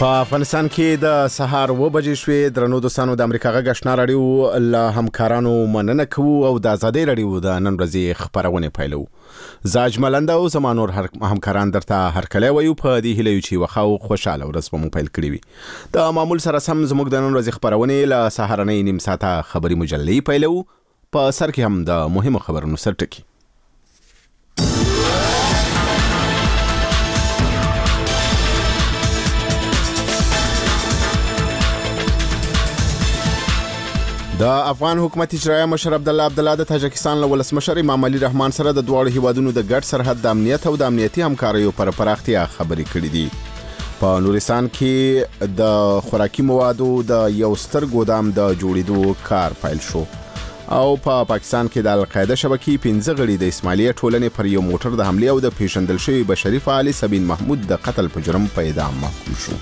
په افغانستان کې د سهار 9 بجې شوې درنو دوستانو د امریکا غږ آشنا رادیو له همکارانو مننه کوو او د آزادۍ رادیو د نن ورځې خبرونه پیلو. زاج ملنده او زمانور همکاران درته هر کله وایو په دې هیله چې وخاو خوشاله ورځ به مو پیل کړی وي. د معمول سره سم زموږ د نن ورځې خبرونه له سهارنۍ نیم ساعته خبري مجلې پیلو. په سر کې هم د مهمو خبرونو سرټکی. د افغان حکومت اجرایه مشر عبدالله د تاجکستان له ولسمشر امام علي رحمان سره د دوه هیوادونو د ګډ سرحد د امنیت او د امنیتي همکاریو پر پراختیا خبرې کړې دي. په نورستان کې د خوراکي موادو د یو ستر ګودام د جوړېدو کار پیل شو او په پاکستان کې د القاعده شبکې 15 غړي د اسماعیلیه ټولنې پر یو موټر د حمله او د پیژندل شوی بشري فعال سبین محمود د قتل په جرم په اعدام محکوم شو.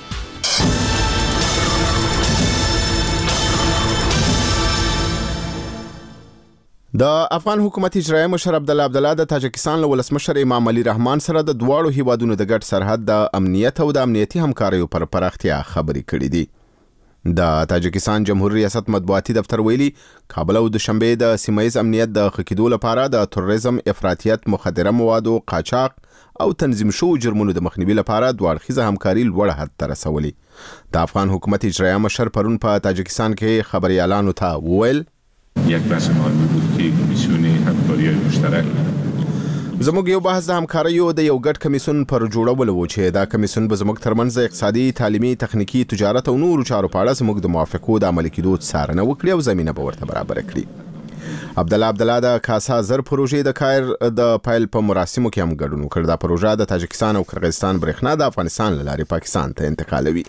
د افغان حکومت اجرایه مشر عبدالله د تاجکستان له ولسمشر امام علي رحمان سره د دوه هیوادونو د ګډ سرحد د امنیت او د امنیتي همکاریو پر پراختیا خبرې کړې دي. د تاجکستان جمهوریت ریاست مطبوعاتي دفتر ویلي کابل او دوشنبه د سیمایي امنیت د خکېدو لپاره د تروریزم، افراطیت، مخدره موادو قاچاق او تنظیم شوو جرمونو د مخنیوي لپاره دوه اړخیزه همکاري لوړ حد ته رسولې. د افغان حکومت اجرایه مشر پرون په تاجکستان کې خبريالانو ته وویل یک بحثنامه بود که کمیسیون همکاری مشترک زموږ یو بحث د همکاریو د یو ګډ کمیسیون پر جوړولو و چې دا کمیسیون به زموږ ترمنځ اقتصادي، تعلیمي، تخنیکی، تجارت او نورو چارو په اړه زموږ د موافقو د عملي کېدو څارنه وکړي او زمينه به ورته برابر کړي. عبدالله د کاسا زر پروژې د کایر د پایل په مراسمو کې هم ګډون وکړ. دا پروژه د تاجکستان او قرغیزستان برېښنا د افغانستان له لارې پاکستان ته انتقالوي.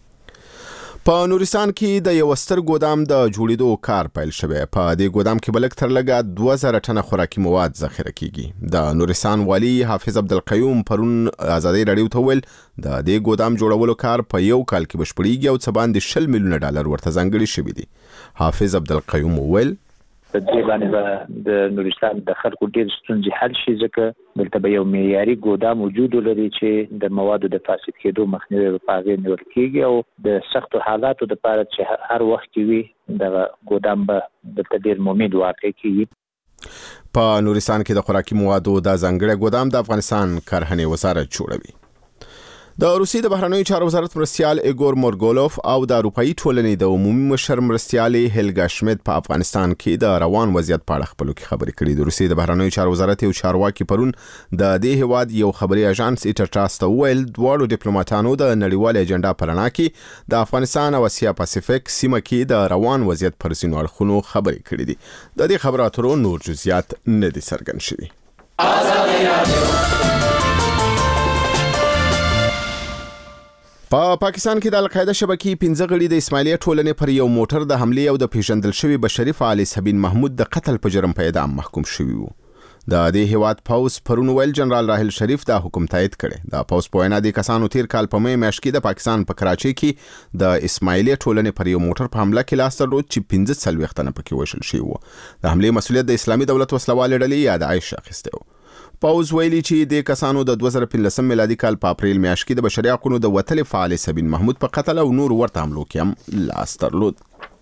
په نورستان کې د یو ستر ګودام د جوړېدو کار پیل شوی. په دې ګودام کې بلک تر لګه 2000 ټنه خوراکي مواد ذخیره کیږي. د نورستان والی حافظ عبدالقیوم پرون آزادۍ رادیو ته ویل د دې ګودام جوړولو کار په یو کال کې بشپړیږي او څه باندې 10 میلیونه ډالر ورته ځانګړي شوي دي. حافظ عبدالقیوم ویل په دې باندې د نورستان د خلکو ډېر ستونزې حل شي ځکه دلته به یو معیاري ګودام وجود لري چې د موادو د فاسد کېدو مخنیوي لپاره نیول کېږي او د سختو حالاتو لپاره چې هر وخت وي د ګودام به دلته ډېر مؤمن واقع کېږي. په نورستان کې د خوراکي موادو د ځانګړي ګودام د افغانستان کرهنې وزارت جوړوي. د روسیې د بهرنیو چارو وزارت مرستیال ایګور مورګولوف او د اروپאי ټولنې د عمومي مشر مرستیالې هیلګا شمیت په افغانستان کې د روان وضعیت په اړه خبرو کې خبرې کړې. د روسیې د بهرنیو چارو وزارت یو چارواکي پرون د دې هواد یو خبري اژانس ایټرټراس ته ویل دوه ډیپلوماټانو د نړیوال ایجنډا په رڼا کې د افغانستان او اسیا پاسفیک سیمه کې د روان وضعیت پر ځینو اړخونو خبرې کړې دي. د دې خبرو اترو نور جزئیات نه دي څرګند شوي. په پاکستان کې د القاعده شبکې 15 غړي د اسماعیلیه ټولنې پر یو موټر د حمله او د پیژندل شوی بشري فعال سبین محمود د قتل په جرم په اعدام محکوم شوی وو. د دې هیواد پوز پرون ویل جنرال راحل شریف دا حکم تایید کړي. د پوز په وینا د کسانو تیر کال په مې میاشت کې د پاکستان په کراچۍ کې د اسماعیلیه ټولنې پر یو موټر په حمله کې لاس درلود چې 15 تنه پکې وشل شوی وو. د حمله مسؤلیت د اسلامي دولت وسلوال ډلې یا د عائشه اخیسته و. پاوز ویلي چې د کسانو د 2015 میلادي کال په اپریل میاشت کې د بشري حقوقو د وتل فعال سبین محمود په قتل او نور ورته حملو کې هم لاس درلود.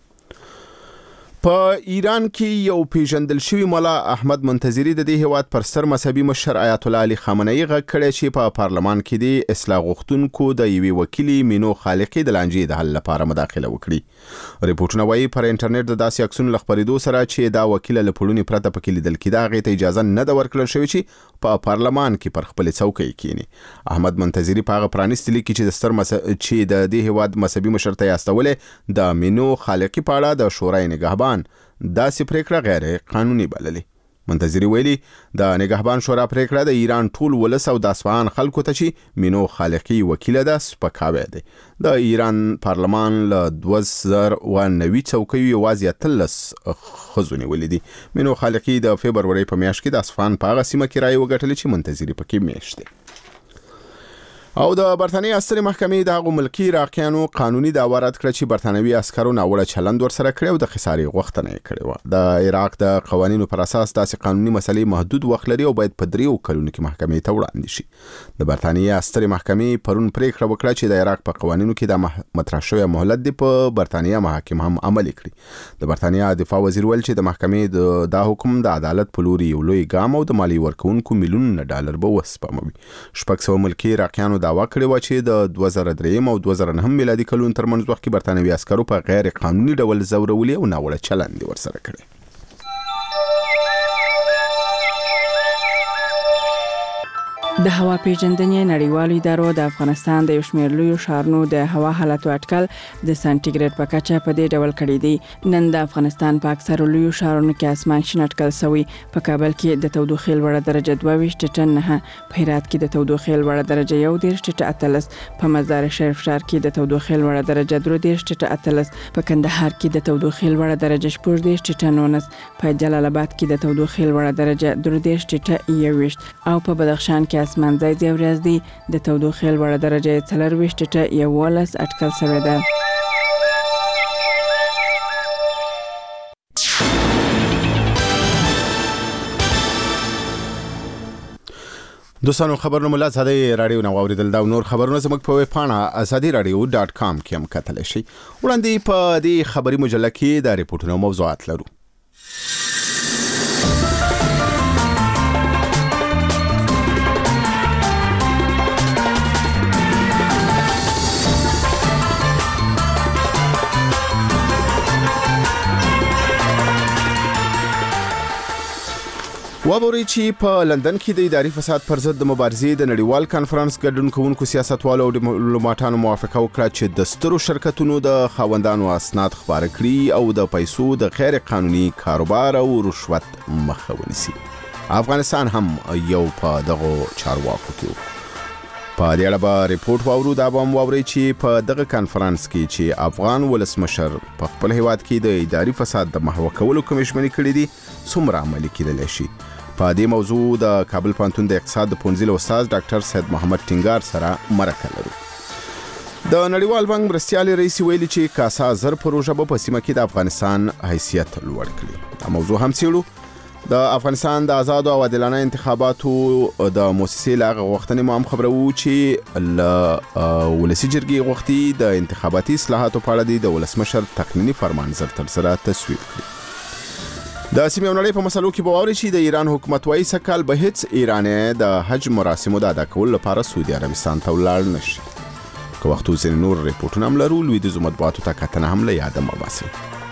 په ایران کې یو پیژندل شوی مولا احمد منتظری د دې هیواد پر سر مذهبي مشر آیت الله علي خامنه‌ای غږ کړی چې په پارلمان کې د اصلاح غوښتونکو د یوې وکیلې مینو خالقي د لانجې د حل لپاره مداخله وکړي. ریپورتونه وایي پر انټرنیټ د داسې عکسونو خبرېدو سره چې دا وکیل له پړونی پرته پکې لیدل کېده هغه ته اجازه نه ده ورکړل شوې چې په پارلمان کې پر خپل څوکۍ کېني. احمد منتظری په هغه پرانیستي لیک کې چې د دې هیواد مذهبي مشر ته یاستولې د مینو خالقي په اړه د شورای نگهبان داسې پریکړه غیر قانوني بللې. منتظری ویلي د نگهبان شورا پریکړه د ایران ټول ولس او د اصفهان خلکو ته چې مینو خالقي وکیل ده سپکاوی دی. د ایران پارلمان له 2009 څوکیو یوازې 13 ښځو نیولې دي. مینو خالقي د فبروري په میاشت کې د اصفهان په هغه سیمه کې رایې وګټلې چې منتظری پکې میشت دی. او د برتانیې سترې محکمې د هغو ملکی عراقیانو قانوني داوارات کړ چې برتانوي عسکرو ناوړه چلند ورسره کړی او د خسارې غوښتنه یې کړې و. د عراق د قوانینو پر اساس داسې قانوني مسلې محدود وخت لري او باید په 3 کلونو کې محکمې ته وړاندې شي. د برتانیې سترې محکمې پرون پریکړه وکړه چې د عراق په قوانینو کې د مطرح شوی مهلت دی په برتانیې محاکم هم عملي کړي. د برتانیې دفاع وزیر ویل چې د محکمې د حکم د عدالت په لوري یو لوی ګام او د مالی ورکوونکو میلیونونه ډالر به وسپموي. 600 ملکی عراقیانو دعوا کړې و چې د 2003 او 2009 میلادي کلونو ترمنځ وخت کې برتانوي عسکرو په غیر قانوني ډول زورولي او ناوړه چلند ورسره کړی. د هوا پیژندنې نړیوالو ادارو د افغانستان د یو شمېر لویو ښارونو د هوا حالت اټکل د سانتیګریډ په کچه په دې ډول کړی دی. نن د افغانستان په اکثرو لویو ښارونو کې اسمان شین اټکل شوی. په کابل کې د تودوخې لوړه درجه 22.9، په هرات کې د تودوخې لوړه درجه 1.18، په مزار شریف ښار کې د تودوخې لوړه درجه 3.18، په کندهار کې د تودوخې لوړه درجه 14.19، په جلال آباد کې د تودوخې لوړه درجه 3.21 او په بدخشان کې اسمان ځای ځای ورځ دی د تودوخې لوړه درجه 4.11 اټکل شوې ده. دوستانو خبرونه مله زده رادیو نو اوریدل دا نور خبرونه زموږ په ویب پاڼه azadiradio.com کې هم کتلی شي. وړاندې په دې خبري مجله کې د ریپورتونو موضوعات لرو. وابوري چې په لندن کې د اداري فساد پر ضد د مبارزې د نړیوال کانفرنس ګډون کوونکو سیاستوالو او ډیپلوماټانو موافقه وکړه چې د سترو شرکتونو د خاوندانو اسناد خبره کړي او د پیسو د غیر قانوني کاروبار او رشوت مخه ونیسي. افغانستان هم یو په دغه چارواکو کې په دې اړه به ریپورت واورو. دا به هم واوري چې په دغه کانفرنس کې چې افغان ولسمشر په خپل هیواد کې د اداري فساد د محوه کولو کوم ژمنې کړې دي څومره عملي کېدلی شي. په دې موضوع د کابل پوهنتون د اقتصاد د پوهنځي استاد ډاکټر سید محمد ټینګار سره مرکه لرو. د نړیوال بانک مرستیال رئیس ویلي چې کاسا زر پروژه په سیمه کې د افغانستان حیثیت لوړ کړي. دا موضوع هم څېړو. د افغانستان د آزاد او عادلانه انتخاباتو د مؤسسې لاغه غوښتنې مو هم خبرو چې ولسی جرګې غوښتي د انتخاباتي اصلاحاتو په اړه د ولسمشر تقنینی فرمان زر تر سره تصویب کړي. د سیمې او نړۍ په مسلو کې به واوري چې د ایران حکومت وايي سکهال به هیڅ ایرانی د حج مراسمو د ادا کولو لپاره سعودي عربستان ته ولاړ نشي. که وخت وځي نور ریپورټونه هم لرو. لویدیځو مطبوعاتو ته کتنه هم له یاده مه باسئ.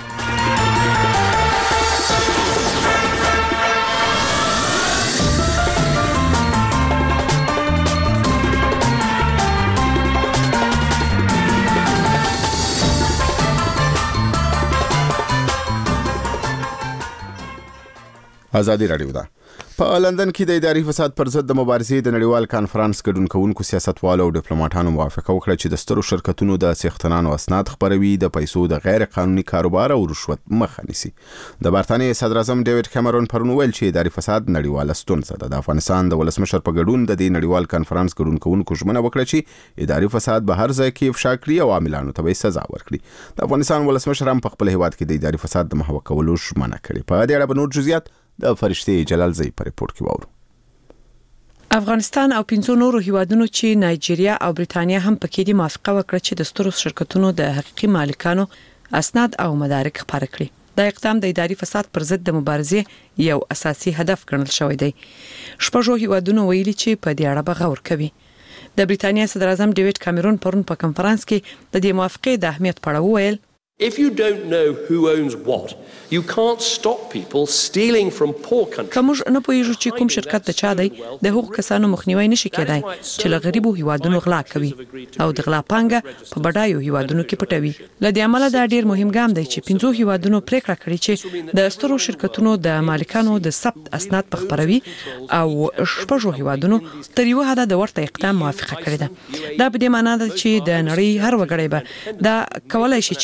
ازادي رادیو ده. په لندن کې د اداري فساد پر ضد د مبارزې د نړیوال کانفرنس ګډون کوونکو سیاستوالو او ډیپلوماټانو موافقه وکړه چې د سترو شرکتونو د څښتنانو اسناد خبروي د پیسو د غیر قانوني کاروبار او رشوت مخه نیسي. د برتانیې صدر اعظم ډیوډ کیمرون پرون ویل چې اداري فساد نړیواله ستونزه ده. د افغانستان د ولسمشر په ګډون د دې نړیوال کانفرنس ګډون کوونکو ژمنه وکړه چې اداري فساد به هر ځای کې افشا کړي او عاملانو ته به سزا ورکړي. د افغانستان ولسمشر هم په خپل هیواد کې د اداري فساد د محوه کولو ژمنه کړې. په دې اړه به نور جزئیات د فرشتي جلال زئی په ریپورت کې واورو. افغانستان او 5 نورو هیوادونو چې نایجیریا او بریتانیا هم پکې دي موافقه وکړه چې د سترو شرکتونو د حقيقي مالکانو اسناد او مدارک خبر کړي. دا اقدام د اداري فساد پر ضد د مبارزې یو اساسي هدف ګڼل شوی دی. شپږ هیوادونو ویلي چې په دې اړه به غور کوي. د بریتانیا صدر اعظم ډیوډ کیمرون پرون په کنفرانس کې د دې موافقې د اهمیت په اړه وویل. If you don't know who owns what, you can't stop people stealing from poor countries. کومش نه پوهیږي چې کوم شرکت د چا دی د حقوق کسانو مخنیوي نشي کېدای چې له غریبو هیوادونو غلا کوي او د غلا پانګه په بډایو هیوادونو کې پټوي. لدې عمله دا ډیر مهم ګام دی چې 5 هیوادونو پریکړه کړې چې د سترو شرکتونو د مالکانو د ثبت اسناد په خبروي او 6 هیوادونو تر یو حد د ورته اقدام موافقه کړې ده. دا په دې معنی ده چې د نړۍ هر وګړی به دا کولای شي چې وګوري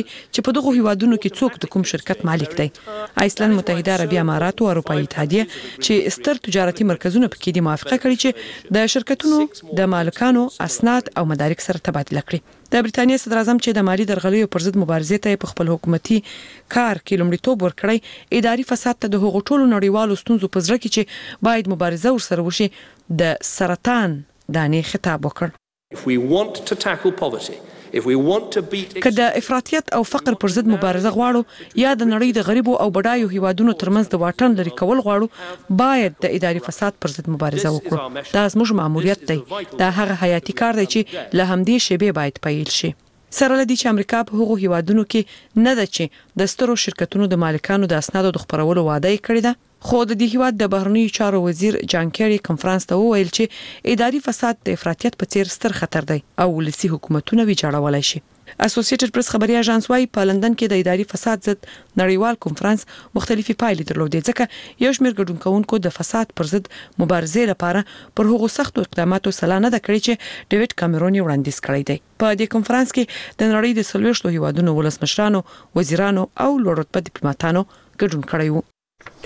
چې په دغه هیوادونو کې څوک د کوم شرکت مالک دی. ایسلند، متحده عربي امارات او اروپאי اتحادیه چې ستر تجارتي مرکزونه پکې دي موافقه کړې چې د شرکتونو د مالکانو اسناد او مدارک سره تبادله کړي. د بریټانیا صدر اعظم چې د مالی درغلیو پر ضد مبارزې ته په خپل حکومتي کار کې لومړیتوب ورکړی، اداري فساد ته د هغو ټولو نړیوالو ستونزو په زړه کې چې باید مبارزه ورسره وشي د سرطان دانې خطاب وکړ. If we want to tackle poverty, if we want to beat که د افراطیت او فقر پر ضد مبارزه غواړو یا د نړۍ د غریبو او بډایو هیوادونو ترمنځ د واټن لري کول غواړو، باید د اداري فساد پر ضد مبارزه وکړو. دا زموږ مأموریت دی. دا هغه حیاتي کار دی چې له همدې شیبې باید پیل شي. سره لدی چې امریکا په هغو هیوادونو کې نه ده چې د سترو شرکتونو د مالکانو د اسنادو د خپرولو وعده یې کړې ده، خو د دې هیواد د بهرنیو چارو وزیر جان کیری کنفرانس ته وویل چې اداري فساد د افراطیت په څیر ستر خطر دی او ولسي حکومتونه ویجاړولای شي. اسوسییټډ پریس خبري اژانس وايي په لندن کې د اداري فساد ضد نړیوال کنفرانس مختلفي پایلې درلودې، ځکه یو شمېر ګډونکونکو د فساد پر ضد مبارزې لپاره پر هغو سختو اقداماتو سلا نه ده کړې چې ډیوډ کامرون یې وړاندیز کړی دی. په دې کنفرانس کې د نړۍ د 40 هیوادونو ولسمشرانو، وزیرانو او لوړ رتبه ډیپلوماټانو ګډون کړی وو.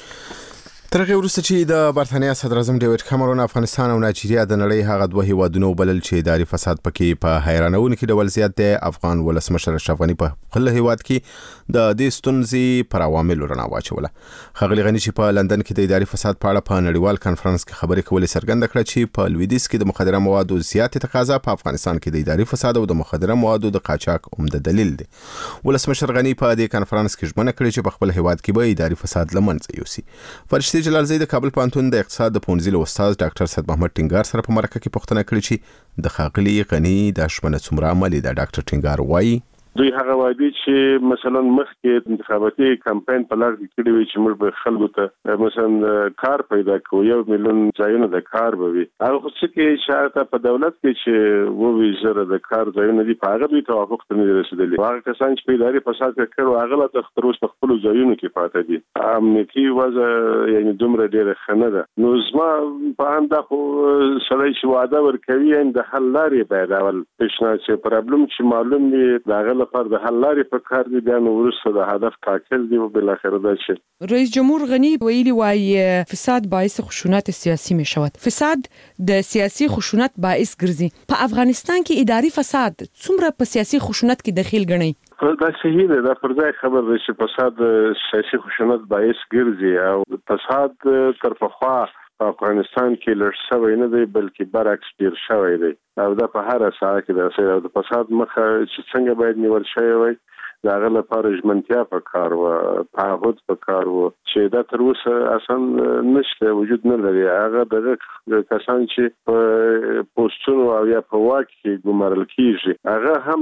تر هغه وروسته چې د برتانیا صدر اعظم ډیوډ کامرون افغانستان او نایجیریا د نړۍ هغه دوه هیوادونو بلل چې اداري فساد پکې په حیرانونکي ډول زیات دی، افغان ولسمشر اشرف غنی په خپل هیواد کې د دې ستونزې پر عواملو رڼا واچوله. ښاغلي غنی چې په لندن کې د اداري فساد په اړه په نړیوال کانفرنس کې خبرې کولې څرګنده کړه چې په لویدیځ کې د مخدره موادو زیاتې تقاضا په افغانستان کې د اداري فساد او د مخدره موادو د قاچاق عمده دلیل دی. ولسمشر غنی په دې کانفرنس کې ژمنه کړې چې په خپل هیواد کې به اداري فساد له منځه یوسي. فرشتي جلال زید د کابل پوهنتون د اقتصاد د پونځیل استاد ډاکټر سید محمد ټینګار سره په مرکه کې پوښتنه کړې چې د ښاغلي غنی د ژمنه څومره عملي ده. ډاکټر ټینګار وایي دوی هغه وایي چې مثلا مخکې انتخاباتي کمپاین په لار کې کړی وي چې موږ به خلکو ته مثلا کار پیدا کوو، 1 میلیون ځایونه د کار به وي. هغه خو څه کې شاید په دولت کې چې ووي زره د کار ځایونه دي په هغه دوی توافق ته نه رسیدلی. هغه کسان چې په اداري فساد کې کړو هغه لا تر اوسه په خپل ځایونو کې پاتې دي. امنیتي وضع یعنی دومره ډیره ښه نه ده. نو زما په انده خو سړی چې وعده ورکوي د حل لارې باید اول پیشنهاد شي. پرابلم چې معلوم وي د پر د حل لارې په کار دي، بیا نو وروسته د هدف ټاکل دي او بل اخر دا شي. رئیس جمهور غنی ویلي وایي فساد باعث خشونت سیاسی می شود. فساد د سیاسی خشونت باعث ګرځي. په افغانستان کې اداري فساد څومره په سیاسی خشونت کې دخیل ګڼي؟ دا صحیح ده. دا پر ځای خبر ده چې فساد سیاسي خشونت باعث ګرځي او فساد تر پخوا په افغانستان کې لږ شوی نه دی بلکې برعکس ډیر شوی دی او دا په هر ساحه کې د فساد مخه چې څنګه باید نیول شوی وي دا غل لپاره ژمنتیا په کار و تعهد په کار و چې دا تر اوسه اسان نشته وجود نه لري. هغه د کسان چې په پوسټونو او یا په واک کې ګمارل کیږي هغه هم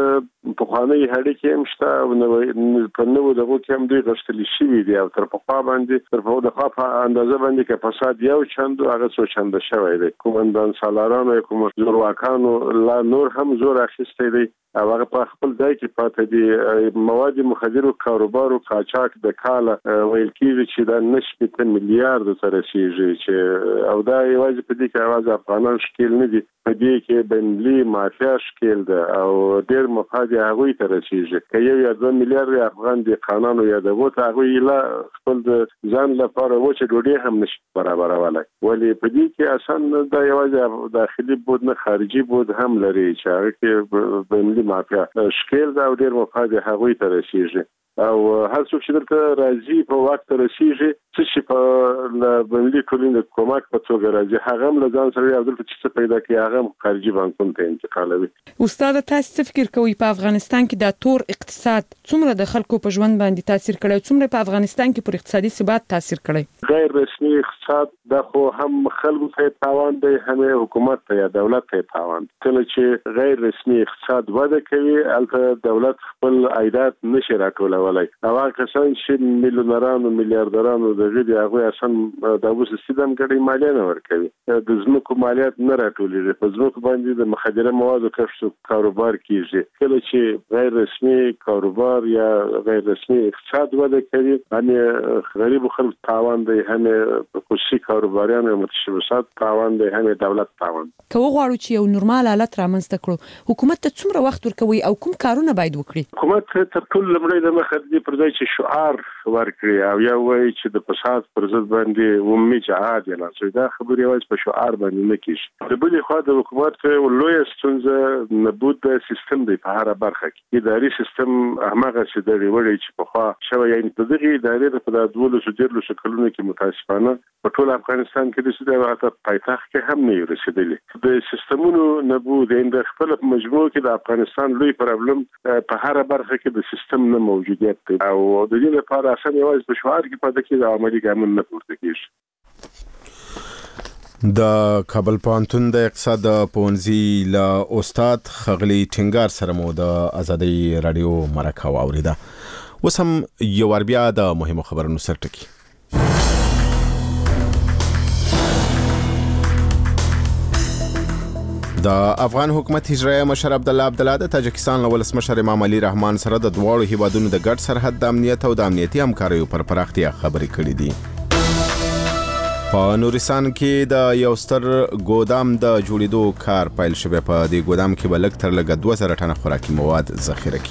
د پخوانی هډې کې هم شته او په نوو دغه کې هم دوی غشتلی شوي دي او تر پخوا باندې تر په دغه په اندازه باندې کې فساد یو چند هغه څو چند شوی دی. کومندان سالارانو کوم زورواکانو لا نور هم زور اخیستی دی او هغه په خپل ځای کې پاتې دي. مواد مخدره کاروبار او قاچاق د کاله ویل کیږي چې دا نشته میلیارډ ته رسیږي چې او دا یوازې په دې کې اواز افغانان شکل نه دي، په دې کې بنلي مافیا شکل ده او ډېر مفاد هغه ته رسیږي. که یو یا 2 میلیارډ افغان دي قانون یا دغه ته هغه لا خپل ځان لپاره و چې ډوډۍ هم نشي برابرولای. ولی په دې کې اسان دا یوازې داخلي بود نه خارجي بود هم لري چې هغه کې بنلي مافیا شکل ده او ډېر مفاد هغه ته رسیږي او هر څوک چې دلته راځي په وخت رسیږي چې په بنلي کولین د کومک په توګه راځي هغه هم له ځان سره یو دلته چې پیدا کوي هغه خارجي بانکونو ته انتقالوي. استاد تاسو څه فکر کوئ په افغانستان کې د تور اقتصاد څومره د خلکو په ژوند باندې تاثیر کړی، څومره په افغانستان کې پر اقتصادي ثبات تاثیر کړی؟ غیر رسمي اقتصاد دا خو هم خلکو ته تاوان دی هم حکومت ته یا دولت ته تاوان. کله چې غیر رسمي اقتصاد وده کوي البته دولت خپل عایدات نشي راټولوي کولای. هغه کسان چې میلیونرانو میلیارډرانو د غیر هغه اسان د اوس سیستم کې مالیه نه ورکوي. د زمکو مالیات نه راټولېږي. په زمکو باندې د مخدره موادو کښت کاروبار کیږي. کله چې غیر رسمي کاروبار یا غیر رسمي اقتصاد وده کوي، هم غریب خلک تاوان دی، هم خصوصي کاروباریان او متشبثات تاوان دی، هم دولت تاوان. که وغواړو چې یو نورمال حالت رامنځته کړو، حکومت ته څومره وخت ورکوي او کوم کارونه باید وکړي؟ حکومت ته ټول لمړی د مخدي پر ځای چې شعار ورکړي او یا وایي چې د فساد پر ضد باندې عمومي جهاد نه شي، دا خبرې یوازې په شعار باندې نه کیږي. د بلې خوا د حکومت لوی ستونزه نبود د سیستم دی په هر برخه کې. اداري سیستم هغه چې د وړي چې په خوا شوی، یعنی په دغه ادارې په 12 کلونو کې متاسفانه په ټول افغانستان کې د سیده پایتخت کې هم نه رسیدلی. د سیستمونو نبود د خپل مجموع کې د افغانستان لوی پرابلم په هر برخه کې د سیستم نه موجودیت دی او د دې لپاره اساسا یوازې په شعار کې پاتې کېږي او عملي ګامونه نه پورته کېږي. د کابل پوهنتون د اقتصاد پوهنځي له استاد خغلی ټینګار سره مو د ازادي رادیو مرکه واوریده. اوس هم یو ور بیا د مهمو خبرونو سر ټکی. د افغان حکومت اجرایه مشر عبدالله د تاجکستان له ولسمشر امام علي رحمان سره د دواړو هیوادونو د ګډ سرحد د امنیت او د امنیتي همکاریو پر پراختیا خبرې کړې دي. په نورستان کې د یو ستر ګودام د جوړېدو کار پیل شوی. په دې ګودام کې به لږ تر لږه 2000 ټنه خوراکي مواد ذخیره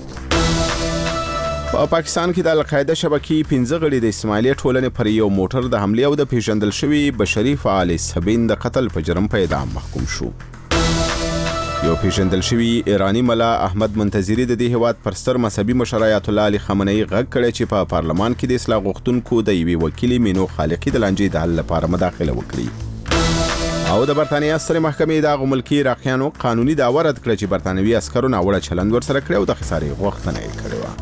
کیږي. په پاکستان کې د القاعده شبکې 15 غړي د اسماعیلي ټولنې پر یو موټر د حمله او د پیژندل شوی بشري فعال سبین د قتل په جرم په اعدام محکوم شو. یو پیژندل شوی ایرانی ملا احمد منتظری د دې هیواد پر ستر مذهبي مشر آیت الله علي خامنه‌ای غږ کړی چې په پارلمان کې د اصلاح غوښتونکو د یوې وکیلې مینو خالقی د لانجې د حل لپاره مداخله وکړي. او د برتانیا سترې محکمې د ملکی راقیانو قانوني دعوه رد کړه چې برتانوي عسکرو ناوړه چلند ورسره کړی او د خسارې غوښتنه یې کړې وه.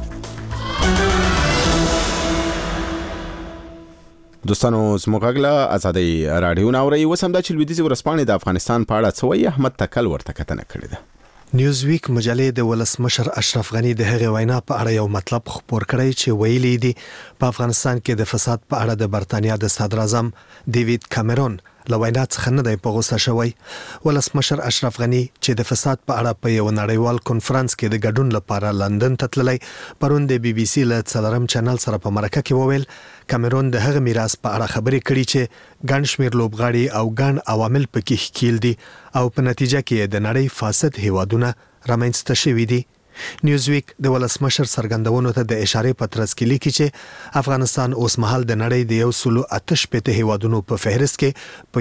دوستانو زموږ غږ ازادي رادیو ناوري وسم د چلويديزي ورسپانې د افغانستان په اړه څوی احمد تکل ورته کتنه کړې ده. نیوزویک مجلې د ولسمشر اشرف غنی د هغې وینا په اړه یو مطلب خبر کړی چې ویلي دي په افغانستان کې د فساد په اړه د برتانیا د صدر اعظم ډیوید کامرون لوینا څخه نه دی په غوسه شوی. ولسمشر اشرف غنی چې د فساد په اړه په یو نړیوال کنفرانس کې د ګډون لپاره لندن ته تللی، پرون د بي بي سي له څلورم چینل سره په مرکه کې وویل کامرون د هغه میراث په اړه خبرې کړي چې ګڼ شمېر لوبغاړي او ګڼ عوامل پکې ښکیل دي او په نتیجه کې د نړۍ فاسد هیوادونه رامنځته شوي دي. نیوزویک د ولسمشر څرګندونو ته د اشاره پترس کې لیکي چې افغانستان اوس مهال د نړۍ د 188 هیوادونو په فهرست کې په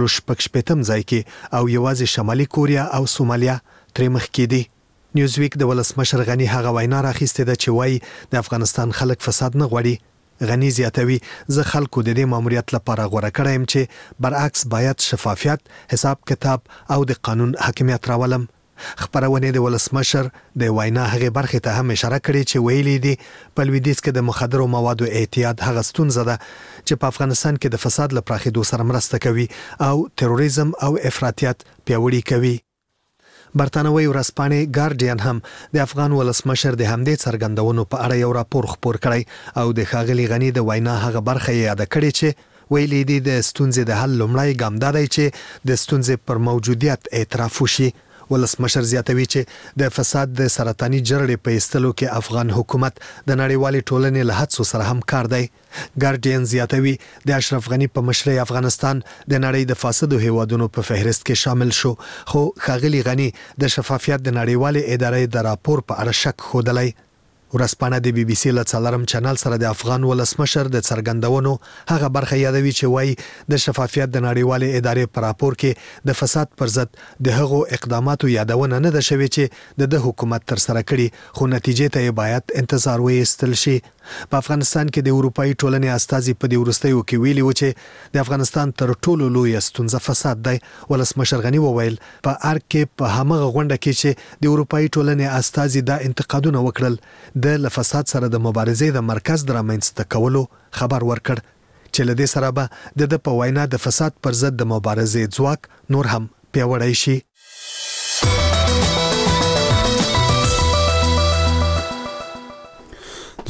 116 ځای کې او یوازې شمالي کوریا او سومالیا ترې مخکې دي. نیوزویک د ولسمشر غنی هغه وینا راخیستې ده چې وایي د افغانستان خلک فساد نه غواړي. غنی زیاتوي زه خلکو د دې ماموریت لپاره غوړه کړم چې برعکس باید شفافیت، حساب کتاب او د قانون حاکمیت راولم. خبرونه د ولسمشر د وینا هغه برخه ته هم اشاره کړې چې ویلي دي په لویدیځ کې د مخدرو موادو اعتیاد هغه ستونزه ده چې په افغانستان کې د فساد لپاره خېدو سره مرسته کوي او تروریزم او افراطیت پیاوړی کوي. برتانوي ورځپاڼې ګارډین هم د افغان ولسمشر د همدې څرګندونو په اړه یو راپور خپور کړی او د ښاغلي غنی د وینا هغه برخه یاد کړې چې ویلي دي د ستونزې د حل لومړی ګام دی چې د ستونزې پر موجودیت اعتراف وشي. ولسمشر زیاتوي چې د فساد د سرطاني جرړې په ایستلو کې افغان حکومت د نړیوالې ټولنې له هڅو سره همکار دی. ګارډین زیاتوي د اشرف غنی په مشرۍ افغانستان د نړۍ د فاسدو هیوادونو په فهرست کې شامل شو، خو ښاغلي غنی د شفافیت د نړیوالې ادارې د راپور په اړه شک ښودلی. ورځپاڼه د بي بي سي له څلورم چینل سره د افغان ولسمشر د څرګندونو هغه برخه یادوي چې وایي د شفافیت د نړیوالې ادارې په راپور کې د فساد پر ضد د هغو اقداماتو یادونه نه ده شوې چې د حکومت تر سره کړي، خو نتیجې ته باید انتظار وایستل شي. په افغانستان کې د اروپאי ټولنې استازي په دې وروستیو کې ویلي و چې د افغانستان تر ټولو لوی ستونزه فساد دی. ولسمشر غنی وویل په ارګ کې په همغه غونډه کې چې د اروپאי ټولنې استازي دا انتقادونه وکړل د فساد سره د مبارزې د مرکز درامنځته کولو خبر ورکړ چې له دې سره به د په وینا د فساد پر ضد د مبارزې ځواک نور هم پیاوړی شي.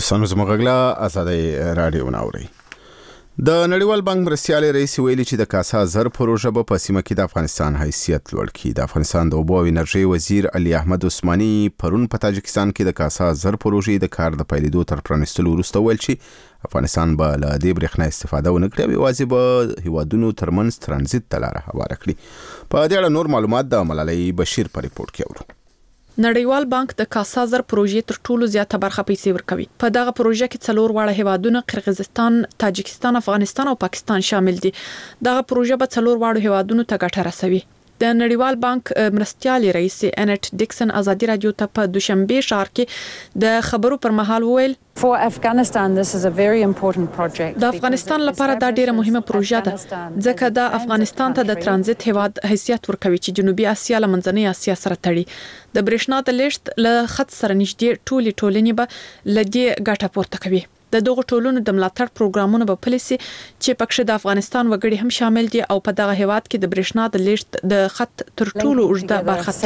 دوستانو زموږ غږ آزادۍ رادیو ناوري. د نړیوال بانک مرستیال رئیس ویلي چې د کاسا زر پروژه په سیمه کې د افغانستان حیثیت لوړ کړي. د افغانستان د اوبو او انرژي وزیر علي احمد عثماني پرون په تاجکستان کې د کاسا زر پروژې د کار د پیلېدو تر پرانستلو وروسته ویل چې افغانستان به له دې برېښنا استفاده ونه کړي او یوازې به هیوادونو ترمنځ ترانزیت ته لاره هواره کړي. په دې اړه نور معلومات د ملالۍ بشیر په ریپورت کې اورو. نړیوال بانک د کاسا زر پروژې تر ټولو زیاته برخه پیسې ورکوي. په دغه پروژه کې څلور واړه هیوادونه قرغیزستان، تاجکستان، افغانستان او پاکستان شامل دي. دغه پروژه به څلور واړو هیوادونو ته ګټه رسوي. د نړیوال بانک مرستیال رئیس انټ ډیکسن ازادي رادیو ته په دوشنبه ښار کې د خبرو پر مهال وویل For Afghanistan this is a very important project. د افغانستان لپاره دا ډیره مهمه پروژه ده ځکه دا افغانستان ته د ترانزیت هیواد حیثیت ورکوي چې جنوبي اسیا له منځنۍ اسیا سره تړي. د برېښنا د لیږد له خط سره نږدې ټولې به لدی ګټه پورته کوي. د دغه ټولونو د ملاتړ پروګرامونه په پالیسي چې پکښ د افغانستان وګړي هم شامل دي او په دغه هیواد کې د برېښنا د لیږد د خط تر ټولو اوږده برخه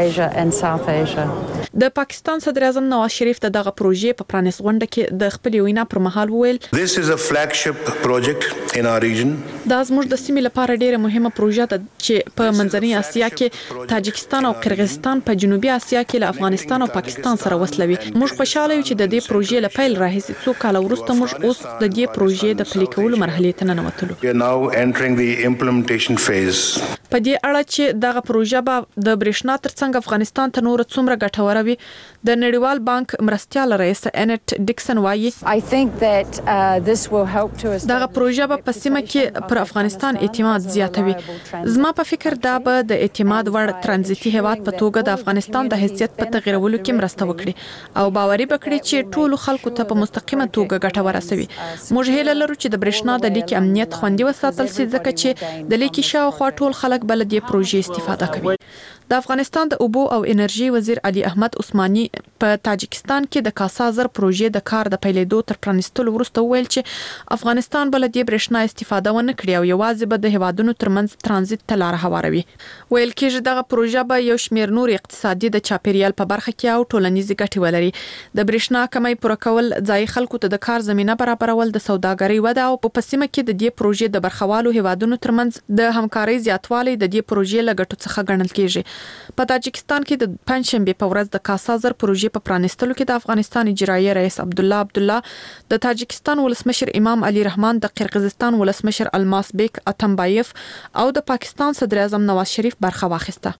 تیریږي. د پاکستان صدر اعظم نواز شریف دغه پروژې په پرانیست غونډه کې د خپل وینا پر مهال وویل This is a flagship project in our region. دا زموږ د سیمې لپاره ډیره مهمه پروژه ده چې په منځنۍ اسیا کې تاجکستان او قرغیزستان په جنوبي اسیا کې له افغانستان او پاکستان سره وصلوي. موږ خوشاله یو چې د دې پروژې له پیل راهیسې څو کال وروسته موږ اوس د دې پروژې د پلي کولو مرحلې ته ننوتلو. We are now entering the implementation phase. په دې اړه چې دغه پروژه به د برېښنا ترڅنګ افغانستان ته نور څومره ګټوره وي د نړیوال بانک مرستیال رئیس انټ ډیکسن وایي I think that this will help to دغه پروژه به په سیمه کې پر افغانستان اعتماد زیاتوي. زما په فکر دا به د اعتماد وړ ترانزیتي هیواد په توګه د افغانستان د حیثیت په تغیرولو کې مرسته وکړي او باوري وکړي چې ټول خلکو ته په مستقیمه توګه ګټه ورسوي. موږ هیله لرو چې د برېښنا د لیک امنیت خوندي وساتل شي ځکه چې د لیک شاوخوا ټول خلک بل د پروژې استفاده کوي. د افغانستان د اوبو او انرژي وزیر علي احمد عثماني په تاجکستان کې د کاسا زر پروژې د کار د پیلېدو تر پرانستلو وروسته ویل چې افغانستان بل د برېښنا استفاده ونه کړي او یوازې به د هیوادونو ترمنځ ترانزیت ته لاره هواروي. ویل کېږي دغه پروژه به یو شمېر نور اقتصادي د چاپیریال په برخه کې او ټولنیزې ګټې ولري. د برېښنا کمی پوره کول، ځایي خلکو ته د کار زمینه برابرول، د سوداګرۍ وده او په سیمه کې د دې پروژې د برخوالو هیوادونو ترمنځ د همکارۍ زیاتوالی د دې پروژې له ګټو څخه ګڼل کېږي. په تاجکستان کې د پنځشنبه په ورځ د کاسا زر پروژې په پرانستلو کې د افغانستان اجرایي رئیس عبدالله د تاجکستان ولسمشر امام علي رحمان، د قرغیزستان ولسمشر الماس بیک اتمبایف او د پاکستان صدر اعظم نواز شریف برخه واخیسته.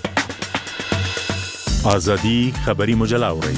آزادی خبری مجله اورئ.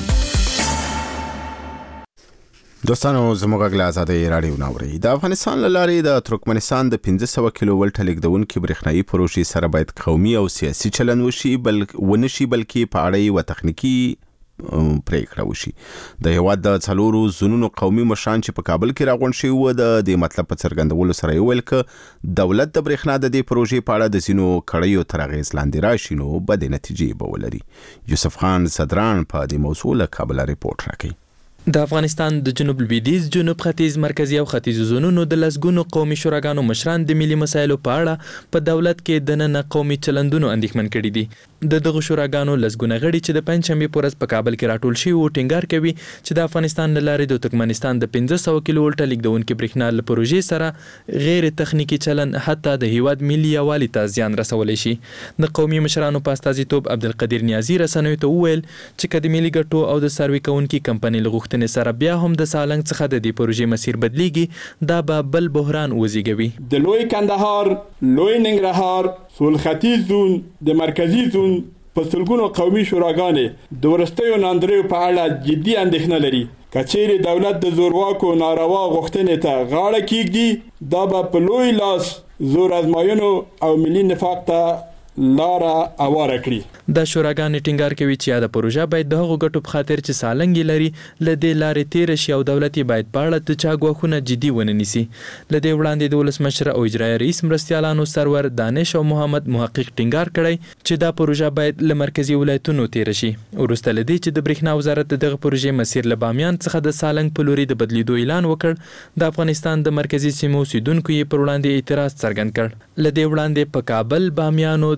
دوستانو زموږ غږ آزادۍ رادیو ناوري. د افغانستان لارې د ترکمنستان د 1500 کیلو ولټ لیږدونکو برېښنايي پروژې سره باید قومي او سیاسي چلن وشي بلکې په اړه یو تخنیکی پریکړه وشي. د هیواد د څلورو زونونو قومي مشران چې په کابل کې راغونډ شوي وو د دې مطلب په څرګندولو سره ویل ک دولت د برېښنا د دې پروژې په اړه د ځینو کړیو تر اغېز لاندې راشي نو بد نتیجې به ولري. یوسف خان صدران په دې موضوع له کابل ریپورت راکوي. د افغانستان د جنوب لویدیځ، جنوب ختیځ، مرکزی او ختیځ زونونو د لسګونو قومي شوراګانو مشران د ملي مسایلو په اړه په دولت کې د نن قومي چلندونو اندېښمن کړي دي. د دغه شوراګانو لسګونه غړي چې د پنځشنبه په ورځ په کابل کې راټول شوي وو ټینګار کوي چې د افغانستان له لارې د ترکمنستان د 1500 کیلو ولټ لیږدونکو برېښنا له پروژې سره غیر تخنیکی چلن حتی د هیواد ملي یووالي ته زیان رسولی شي. د قومي مشرانو په استازیتوب عبدالقدیر نیازی رسنیو ته وویل چې که د ملي ګټو او د سروې کوونکي کمپنۍ له غوښتنې سره بیا هم د سالنګ څخه د دې پروژې مسیر بدلیږي دا به بل بحران وزېږوي. د لوی کندهار، لوی ننګرهار، سول ختیځ زون، د مرکزی زون په سلګونو قومي شوراګانې د ورستیو ناندریو په اړه جدي اندېښنه لري. کچېرې دولت د زورواکو ناروا غوښتنې ته غاړه کېږدي دا به په لوی لاس زور ازمایونو او ملي نفاق ته لاره اواره کړي. د شوراګانې ټینګار کوي چې دا پروژه باید د هغو ګټو په خاطر چې سالنګ لري له دې لارې تیر شي او دولت باید په اړه د چا غوښتنه جدي ونه نیسي. له دې وړاندې د ولسمشر او اجرایي رئیس مرستیالانو سرور دانش او محمد محقق ټینګار کړی چې دا پروژه باید له مرکزی ولایتونو تیر شي. ورسته لدی چې د برېښنا وزارت دغه پروژې مسیر له بامیان څخه د سالنګ په لوري د بدلیدو اعلان وکړ، د افغانستان د مرکزی سیمو اوسیدونکو یې پر وړاندې اعتراض څرګند کړ. له دې وړاندې په کابل، بامیانو،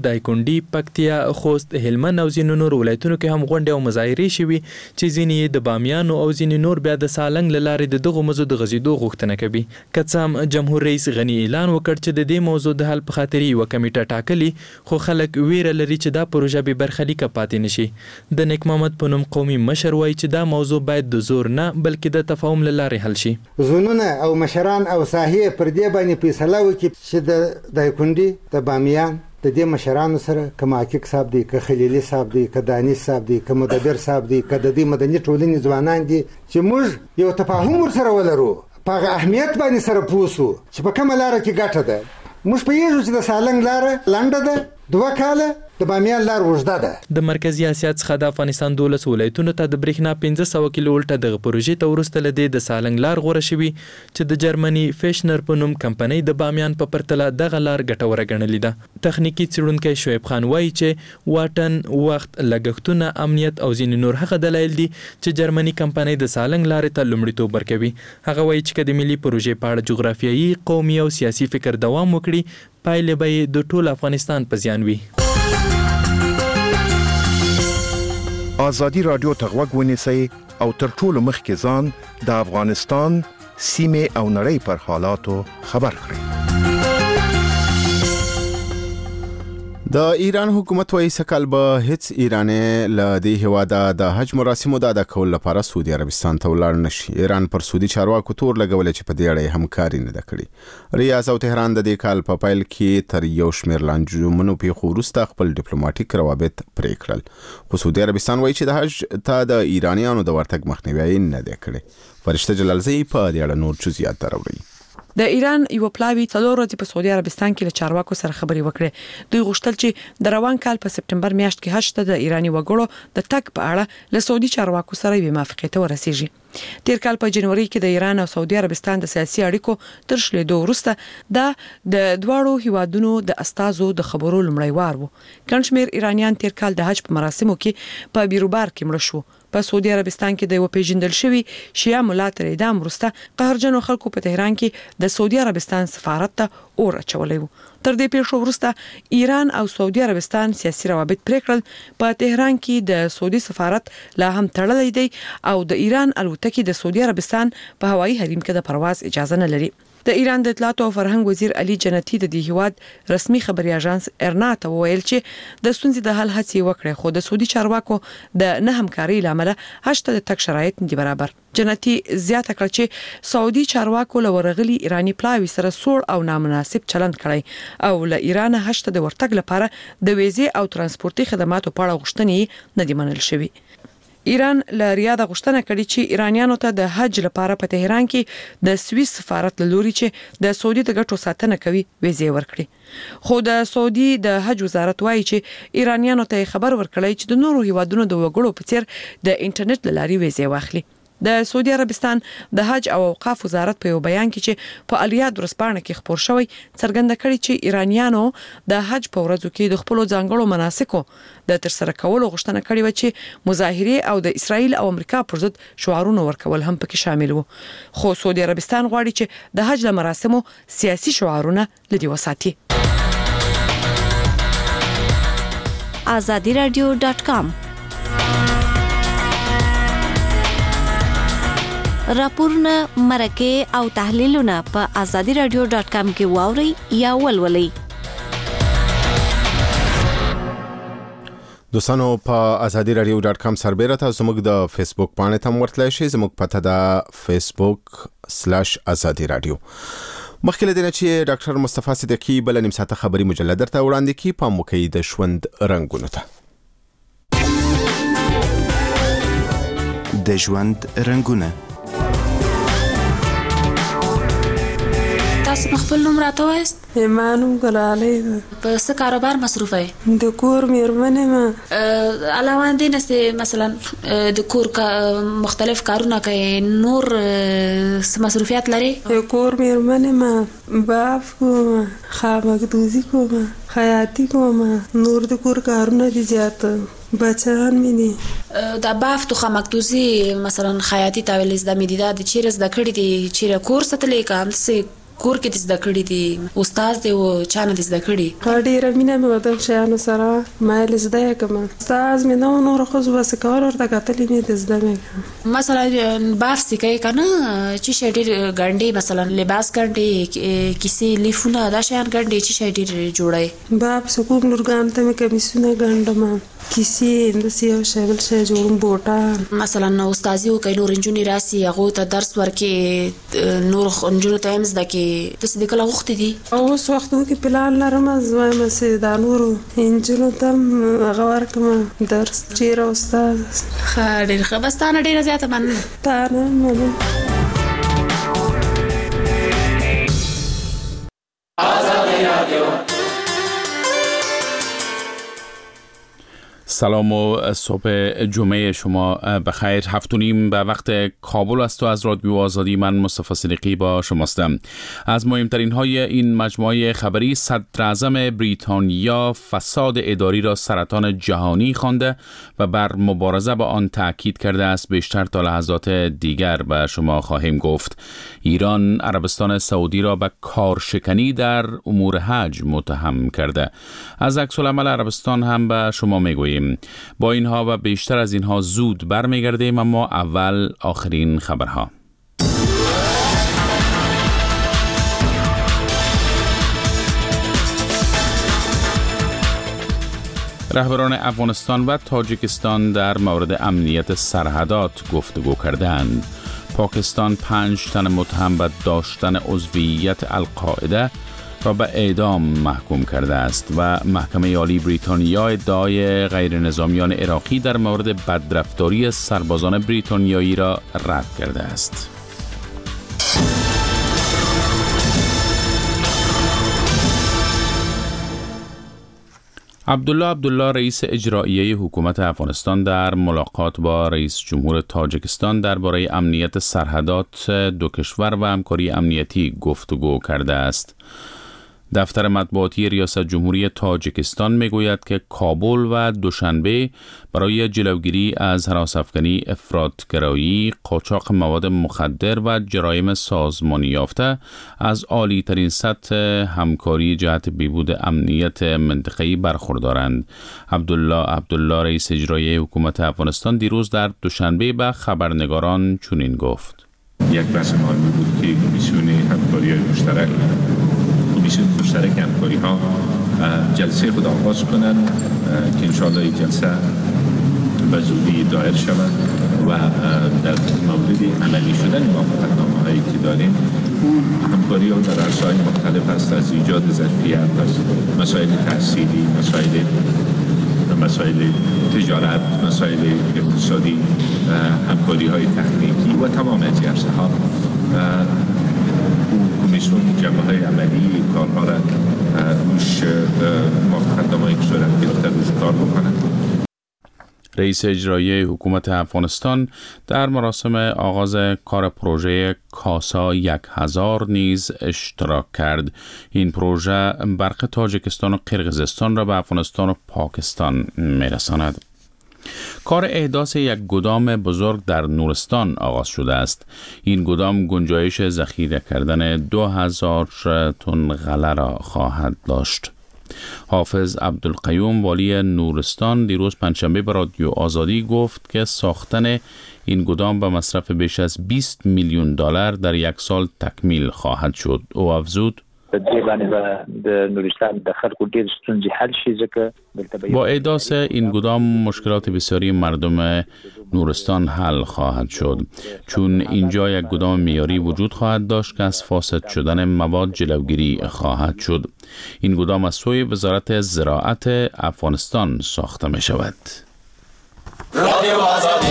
دایکنډي، پکتیا، خوست، هلمند او ځینو نور ولایتونو کې هم غونډې او مظاهرې شوي چې ځینې د بامیانو او ځینې نور بیا د سالنګ له لارې د دغو مزو د غځېدو غوښتنه کوي. که څه هم جمهور رئیس غني اعلان وکړ چې د دې موضوع د حل په خاطر یوه کمیټه ټاکلي، خو خلک ویره لري چې دا پروژه بې برخلیکه پاتې نشي. د نیک محمد په نوم قومي مشر وایي چې دا موضوع باید د زور نه بلکې د تفاهم له لارې حل شي. زونونه او مشران او ساحې پر دې باندې فیصله وکړي چې د دایکنډي، د بامیان د دې مشرانو سره که محقق صاحب دی، که خلیلي صاحب دی، که دانش صاحب دی، که مدبر صاحب دی، که د دې مدني ټولنې ځوانان دي، چې موږ یو تفاهم ورسره ولرو، په هغه اهمیت باندې سره پوه سو چې په کومه لاره کې ګټه ده. موږ پوهېږو چې د سالنګ لاره لنډه ده، 2 کاله، د بامیان لار اوږده ده. د مرکزي اسیا څخه د افغانستان 12 ولایتونو ته د برېښنا 1500 کیلو ولټه دغه پروژې ته وروسته له دې د سالنګ لار غوره شوي چې د جرمني فیشنر په نوم کمپنۍ د بامیان په پرتله دغه لار ګټوره ګڼلې ده. تخنیکی څېړونکی شعیب خان وایي چې واټن، وخت، لګښتونه، امنیت او ځینې نور هغه دلایل دي چې جرمني کمپنۍ د سالنګ لارې ته لومړیتوب ورکوي. هغه وایي چې که د ملي پروژې په اړه جغرافیایي، قومي او سیاسي فکر دوام وکړي، پایلې به یې د ټول افغانستان په زیان وي. آزادی رادیو ته غوږ ونیسئ او تر ټولو مخکې ځان د افغانستان سیمې او نړۍ پر حالاتو خبر کړئ. د ایران حکومت وایي سکهال به هیڅ ایرانی له دې هیواده د حج مراسمو د ادا کولو لپاره سعودي عربستان ته ولاړ نشي. ایران پر سعودي چارواکو تور لګولې چې په دې اړه همکاري نه ده کړې. ریاض او تهران د دې کال په پیل کې تر یو شمېر لانجمنو پیښو وروسته خپل ډیپلوماټیک روابط پرې کړل، خو سعودي عربستان وایي چې د حج ته د ایرانیانو د ورتګ مخنیوی نه دی کړی. فرشته جلالزی په دې اړه نور جزئیات راوړي. د ایران یو پلاوی 4 ورځې په سعودي عربستان کې له چارواکو سره خبرې وکړې. دوی غوښتل چې د روان کال په سپټمبر میاشت کې حج ته د ایرانی وګړو د تګ په اړه له سعودي چارواکو سره یو موافقه ته ورسیږي. تیر کال په جنوري کې د ایران او سعودي عربستان د سیاسي اړیکو تر شلیدو وروسته دا د دواړو هیوادونو د استازو د خبرو لومړی وار وو. ګڼشمیر ایرانیان تیر کال د حج په مراسمو کې په بیروبار کې مړ شو. په سعودي عربستان کې د یو پیژندل شوی شیعه ملا تر اعدام وروسته قهرجنو خلکو په تهران کې د سعودي عربستان سفارت ته اور اچولی وو. تر دې پیښو وروسته ایران او سعودي عربستان سیاسي روابط پرې کړل. په تهران کې د سعودي سفارت لا هم تړلی دی او د ایران الوتکې د سعودي عربستان په هوایي حریم کې د پرواز اجازه نه لري. د ایران د اطلاعات او فرهنګ وزیر علي جنتی د دې هیواد رسمي خبري اژانس ارنا ته وویل چې د ستونزې د حل هڅې وکړي، خو د سعودي چارواکو د نه همکارۍ لامل حج ته د تګ شرایط نه دي برابر. جنتی زیاته کړ چې سعودي چارواکو له ورغلي ایرانی پلاوی سره سوړ او نامناسب چلند کړی او له ایران حج ته د ورتګ لپاره د ویزې او ترانسپورتي خدماتو په اړه غوښتنې نه دي منل شوې. ایران له ریاض غوښتنه کړې چې ایرانیانو ته د حج لپاره په تهران کې د سویس سفارت لوري چې د سعودي د ګټو ساتنه کوي ویزې ورکړي. خو د سعودي د حج وزارت وایي چې ایرانیانو ته خبر ورکړی چې د نورو هیوادونو د وګړو په څیر د انټرنیټ لاري ویزې واخلي. د سعودي عربستان د حج او اوقاف وزارت په یو بیان کې چې په الیاد ورځپاڼه کې خبر شوی څرګنده کړی چې ایرانیانو د حج په ورځو کې د خپل ځانګړو مناسکو د ترسره کولو غوښتنه کړې و چې مظاهره او د اسرایل او امریکا پر ضد شعارونه ورکول هم پکې شامل وو. خو سعودي عربستان غواړي چې د حج له مراسمو سیاسي شعارونه لدی وساتي. azadiradio.com راپورونه، مرکه او تحلیلونه په azadiradio.com کې واوري یا ولولئ. دوستانو په azadiradio.com سربېره تاسو موږ د فیسبوک باندې تم ورتلای شئ. زموږ پته ده facebook.com/azadiradio. مخکې له دې چې ډاکټر مصطفی صدیقی بل نیم ساعته خبري مجله درته وړاندې کړي، په موکې د ژوند رنگونو ته. د ژوند رنگونه. تاسو خپل نوم راته وایست؟ ایمانم ګلالۍ ده. په څه کاروبار مصروفه یې؟ د کور میرمنې ما. علاوه دې نه مثلا د کور مختلف کارونه کوي، نور مصروفیات لري؟ کور میرمنې ما، باف کوم، خامکدوزي کوم، خیاطي کوم، نور د کور کارونه دي زیات. بچان مې دي. د بافت او خامکدوزي مثلا خیاطي تاویل زده مې دي، دا د چیرې زده کړې دي؟ چیرې کورس ته لیکم څه کور کې زده کړې دي استاد دی او چانه زده کړې ډېر مینه مې ودل شانو سره مایل زده کوم استاد مې نو خو بس کار ورته کتلې مې زده مې مثلا باف سکه کنه چې شډیر ګانډي مثلا لباس ګانډي کیسه لیفونه دا شان ګانډي چې شډیر جوړای باف سکوم لورګان ته مې کمیسونه ګانډم کیسه د سیو شابل شې جوړم بوټا مثلا استادي او کینو رنجونی راسي هغه ته درس ورکې نور انجونو تایمز دکې تاسو د کله وخت دي او اوس وخت کې پلان لرم زما سه دا نور انجونو تم هغه ورکم درس چیرې استاد خاډر خبستانه ډیره زیاته من تانه سلام و صبح جمعه شما بخیر. 7:30 به وقت کابل است و از رادیو آزادی من مصطفی صدیقی با شماستم. از مهمترین های این مجموعه خبری صدر اعظم بریتانیا فساد اداری را سرطان جهانی خوانده و بر مبارزه با آن تاکید کرده است. بیشتر تا لحظات دیگر به شما خواهیم گفت. ایران عربستان سعودی را به کارشکنی در امور حج متهم کرده. از عکس العمل عربستان هم به شما میگوییم. با اینها و بیشتر از اینها زود برمیگردیم، اما اول آخرین خبرها. رهبران افغانستان و تاجیکستان در مورد امنیت سرحدات گفتگو کردند. پاکستان 5 تن متهم به داشتن عضویت القاعده را به اعدام محکوم کرده است و محکمه عالی بریتانیا ادعای غیر نظامیان عراقی در مورد بدرفتاری سربازان بریتانیایی را رد کرده است. عبدالله رئیس اجرایی حکومت افغانستان در ملاقات با رئیس جمهور تاجیکستان درباره امنیت سرحدات دو کشور و همکاری امنیتی گفتگو کرده است. دفتر مطبوعاتی ریاست جمهوری تاجیکستان میگوید که کابل و دوشنبه برای جلوگیری از هراس‌افکنی افراط‌گرایی، قاچاق مواد مخدر و جرایم سازمانی یافته از عالی ترین سطح همکاری جهت بهبود امنیت منطقه‌ای برخوردارند. عبدالله رئیس اجرایی حکومت افغانستان دیروز در دوشنبه به خبرنگاران چنین گفت: یک بحث مهمی بود که کمیسیون همکاری مشترک همکاری ها جلسه خود آغاز کنند که انشاءالله این جلسه به زودی دایر شود و در مورد عملی شدن موافقتنامه هایی که داریم او همکاری ها در عرصه‌های مختلف است، از ایجاد ظرفیت، از مسائل تحصیلی، مسائل تجارت، مسائل اقتصادی، همکاری های تکنیکی و تمام از عرصه ها. کمیسیون جنبه‌های عملی کارها را روش موافقتنامه‌ای که صورت گرفته روش کار بکنند. رئیس اجرایی حکومت افغانستان در مراسم آغاز کار پروژه کاسا 1000 نیز اشتراک کرد. این پروژه برق تاجیکستان و قرقیزستان را به افغانستان و پاکستان می‌رساند. کار احداث یک گدام بزرگ در نورستان آغاز شده است. این گدام گنجایش ذخیره کردن 2000 تن غله را خواهد داشت. حافظ عبدالقیوم والی نورستان دیروز پنجشنبه به رادیو آزادی گفت که ساختن این گدام به مصرف بیش از 20 میلیون دلار در یک سال تکمیل خواهد شد. او افزود: با احداث این گدام مشکلات بسیاری مردم نورستان حل خواهد شد، چون اینجا یک گدام معیاری وجود خواهد داشت که از فاسد شدن مواد جلوگیری خواهد شد. این گدام از سوی وزارت زراعت افغانستان ساخته می شود. رادیو آزادی.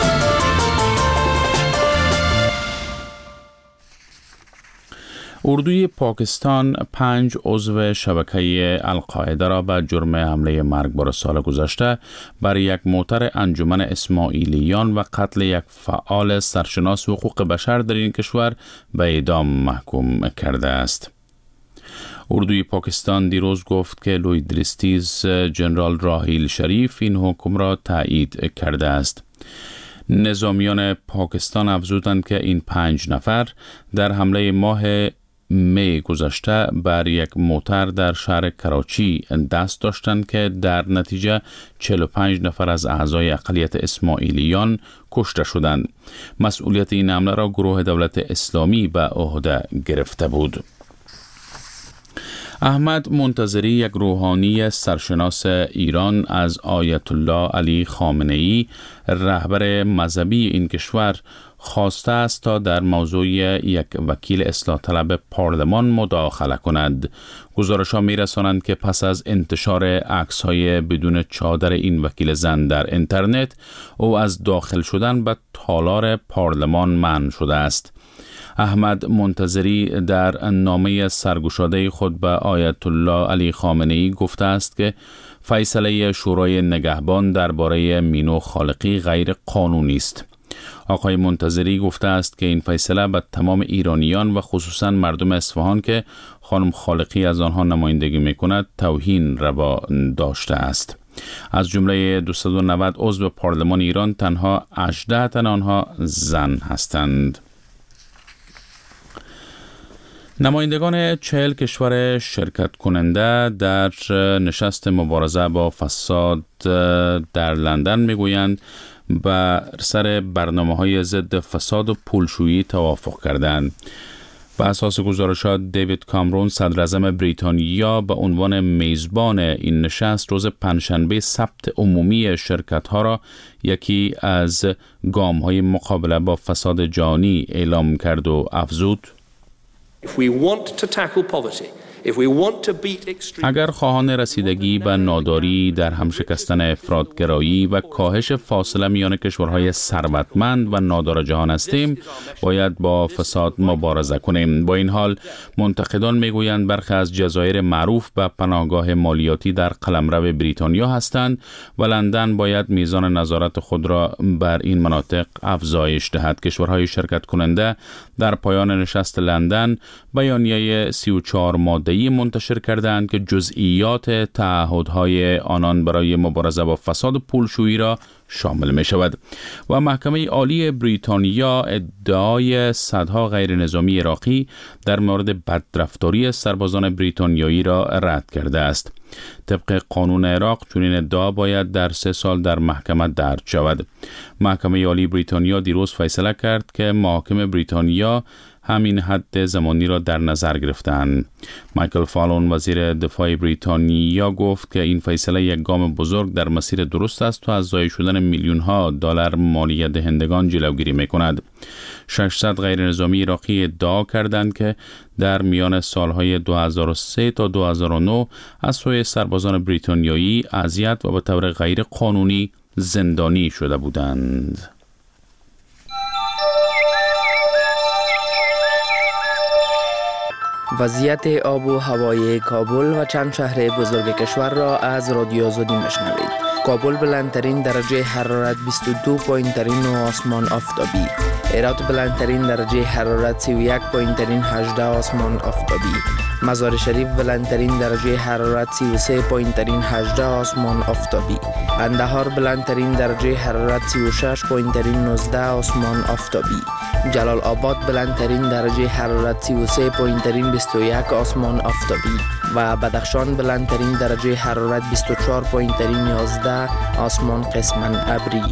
اردوی پاکستان 5 عضو شبکه القاعده را به جرم حمله مرگبار سال گذشته بر یک موتر انجمن اسماعیلیان و قتل یک فعال سرشناس حقوق بشر در این کشور به اعدام محکوم کرده است. اردوی پاکستان دیروز گفت که لوید دریستیز جنرال راحیل شریف این حکم را تایید کرده است. نظامیان پاکستان افزودند که این 5 نفر در حمله ماه می گذشته بر یک موتر در شهر کراچی دست داشتند که در نتیجه 45 نفر از اعضای اقلیت اسماعیلیان کشته شدند. مسئولیت این حمله را گروه دولت اسلامی به عهده گرفته بود. احمد منتظری، یک روحانی سرشناس ایران، از آیت الله علی خامنه‌ای رهبر مذهبی این کشور خواسته است تا در موضوع یک وکیل اصلاح طلب پارلمان مداخله کند. گزارش‌ها می‌رسانند که پس از انتشار عکس‌های بدون چادر این وکیل زن در اینترنت، او از داخل شدن به تالار پارلمان منع شده است. احمد منتظری در نامه سرگشاده خود به آیت الله علی خامنه‌ای گفته است که فیصله شورای نگهبان درباره مینو خالقی غیر قانونی است. آقای منتظری گفته است که این فیصله به تمام ایرانیان و خصوصا مردم اصفهان که خانم خالقی از آنها نمایندگی می‌کند توهین روا داشته است. از جمله 290 عضو پارلمان ایران تنها 18 تن آنها زن هستند. نمایندگان 40 کشور شرکت کننده در نشست مبارزه با فساد در لندن میگویند بر سر برنامه‌های ضد فساد و پولشویی توافق کردند. بر اساس گزارشات، دیوید کامرون صدراعظم بریتانیا به عنوان میزبان این نشست روز پنجشنبه ثبت عمومی شرکت‌ها را یکی از گام‌های مقابله با فساد جهانی اعلام کرد و افزود: اگر خواهان رسیدگی به ناداری، در هم شکستن افراطگرایی و کاهش فاصله میان کشورهای ثروتمند و نادار جهان هستیم، باید با فساد مبارزه کنیم. با این حال منتقدان میگویند برخی از جزایر معروف به پناهگاه مالیاتی در قلمرو بریتانیا هستند و لندن باید میزان نظارت خود را بر این مناطق افزایش دهد. کشورهای شرکت کننده در پایان نشست لندن بیانیه 34 ماده‌ای منتشر کردند که جزئیات تعهدهای آنان برای مبارزه با فساد و پولشویی را شامل می شود و محکمه عالی بریتانیا ادعای صدها غیر نظامی عراقی در مورد بدرفتاری سربازان بریتانیایی را رد کرده است. طبق قانون عراق چنین ادعا باید در 3 سال در محکمه درج شود. محکمه عالی بریتانیا دیروز فیصله کرد که محاکم بریتانیا همین حد زمانی را در نظر گرفتند. مایکل فالون وزیر دفاع بریتانیا گفت که این فیصله یک گام بزرگ در مسیر درست است و از ضایع شدن میلیون‌ها دلار مالیه دهندگان جلوگیری می‌کند. 600 غیر نظامی عراقی ادعا کردند که در میان سالهای 2003 تا 2009 از سوی سربازان بریتانیایی اذیت و به طور غیر قانونی زندانی شده بودند. وضعیت آب و هوای کابل و چند شهر بزرگ کشور را از رادیو آزادی میشنوید. کابل بلندترین درجه حرارت 22 پایین ترین و آسمان آفتابی. هرات بلندترین درجه حرارت 31 پایین ترین 18 آسمان آفتابی. مزار شریف بلندترین درجه حرارت 33 پایین ترین 18 آسمان آفتابی. قندهار بلندترین درجه حرارت 36 پایین ترین 19 آسمان آفتابی. جلال آباد بلندترین درجه حرارت 33 پایین ترین 21 آسمان آفتابی و بدخشان بلندترین درجه حرارت 24 پایین ترین 11 آسمان قسماً ابری.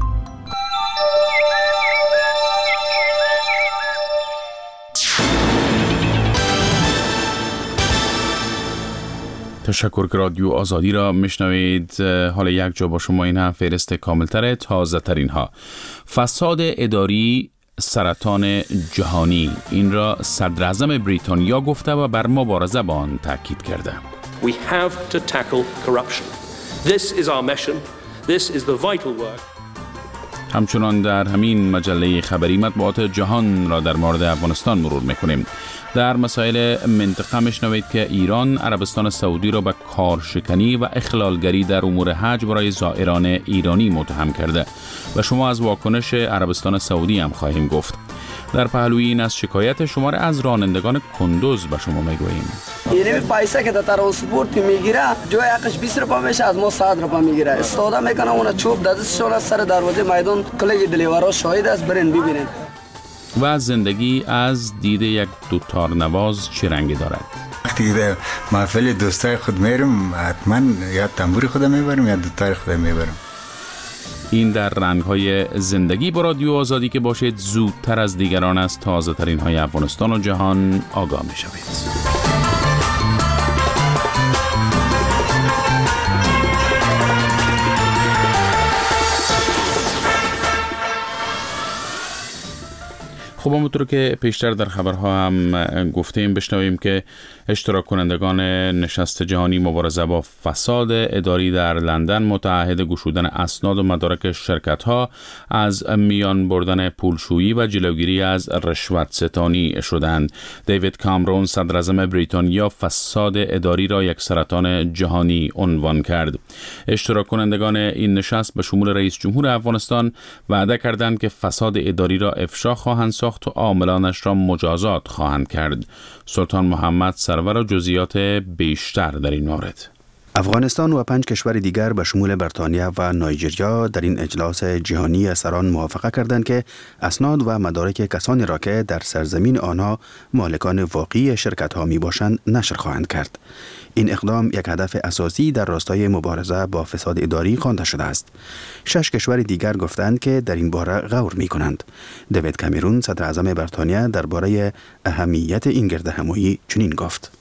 تشکر که رادیو آزادی را میشنوید. حالا یک جا با شما این هم فهرست کاملتر تازه ترین ها. فساد اداری سرطان جهانی، این را صدراعظم بریتانیا گفته و بر مبارزه با آن تاکید کرده. We have to tackle corruption. This is our mission. This is the vital work. همچنان در همین مجله خبری مطبوعات جهان را در مورد افغانستان مرور میکنیم. در مسائل منطقه میشنوید که ایران عربستان سعودی را به کارشکنی و اخلالگری در امور حج برای زائران ایرانی متهم کرده و شما از واکنش عربستان سعودی هم خواهیم گفت. در پهلوی این از شکایت شماره از رانندگان کندوز به شما میگوییم. این پیسه که در ترانسپورت میگیره جای حقش 20 روپیه میشه، از ما 100 روپیه میگیره. استفاده میکنه اون چوب دستشون از سر دروازه میدان کلیگ دلیورا شاهد است، برین ببینین. و زندگی از دید یک دوتارنواز چه رنگی دارد. وقتی در محفل دوستای خود میرم حتما یا تنبور خودم میبرم یا دوتار خودم میبرم. این در رنگ‌های زندگی با رادیو آزادی که باشید زودتر از دیگران از تازه‌ترین های افغانستان و جهان آگاه می‌شوید. خب همونطور که پیشتر در خبرها هم گفتیم بشنویم که اشتراک کنندگان نشست جهانی مبارزه با فساد اداری در لندن متعهد گشودن اسناد و مدارک شرکت‌ها، از میان بردن پولشویی و جلوگیری از رشوت ستانی شدند. دیوید کامرون صدراعظم بریتانیا فساد اداری را یک سرطان جهانی عنوان کرد. اشتراک کنندگان این نشست به شمول رئیس جمهور افغانستان وعده کردند که فساد اداری را افشا خواهند ساخت و عاملانش را مجازات خواهند کرد. سلطان محمد سرور و جزئیات بیشتر در این مورد. افغانستان و 5 کشور دیگر به شمول بریتانیا و نایجریا در این اجلاس جهانی سران موافقه کردند که اسناد و مدارک کسانی را که در سرزمین آنها مالکان واقعی شرکت‌ها میباشند نشر خواهند کرد. این اقدام یک هدف اساسی در راستای مبارزه با فساد اداری خوانده شده است. 6 کشور دیگر گفتند که در این باره غور می‌کنند. دیوید کامرون صدراعظم بریتانیا درباره اهمیت این گردهمایی چنین گفت: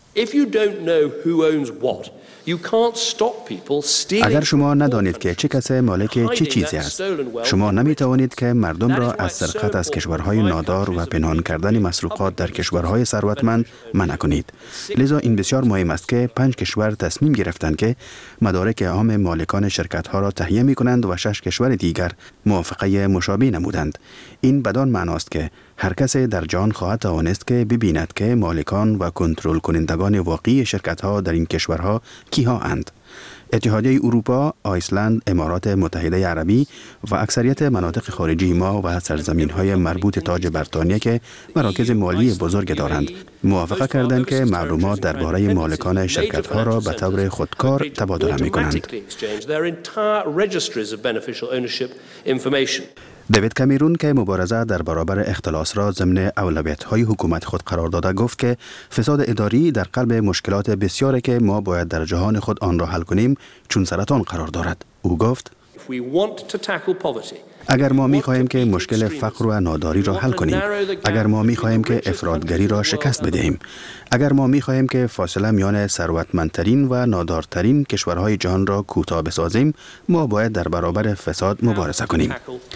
اگر شما ندانید که چه کسی مالک چه چیزی است، شما نمی توانید که مردم را از سرقت از کشورهای نادار و پنهان کردن مسروقات در کشورهای ثروتمند منع کنید. لذا این بسیار مهم است که 5 کشور تصمیم گرفتند که مدارک عام مالکان شرکت‌ها را تهیه می کنند و 6 کشور دیگر موافقه مشابه نمودند. این بدان معناست که هر کسی در جهان خواهد توانست که ببیند که مالکان و کنترل کنندگان واقعی شرکت‌ها در این کشورها کیها اند. اتحادیه اروپا، آیسلند، امارات متحده عربی و اکثریت مناطق خارجی ما و سرزمین‌های مربوط تاج بریتانیا که مراکز مالی بزرگ دارند، موافقه کردند که معلومات درباره مالکان شرکت‌ها را به طور خودکار تبادله می‌کنند. دیوید کامرون که مبارزه در برابر اختلاس را ضمن اولویت‌های حکومت خود قرار داده گفت که فساد اداری در قلب مشکلات بسیاری که ما باید در جهان خود آن را حل کنیم چون سرطان قرار دارد. او گفت: اگر ما می‌خواهیم که مشکل فقر و ناداری را حل کنیم، اگر ما می‌خواهیم که افراطگری را شکست بدهیم، اگر ما می‌خواهیم که فاصله میان ثروتمندترین و نادارترین کشورهای جهان را کوتاه بسازیم، ما باید در برابر فساد مبارزه کنیم.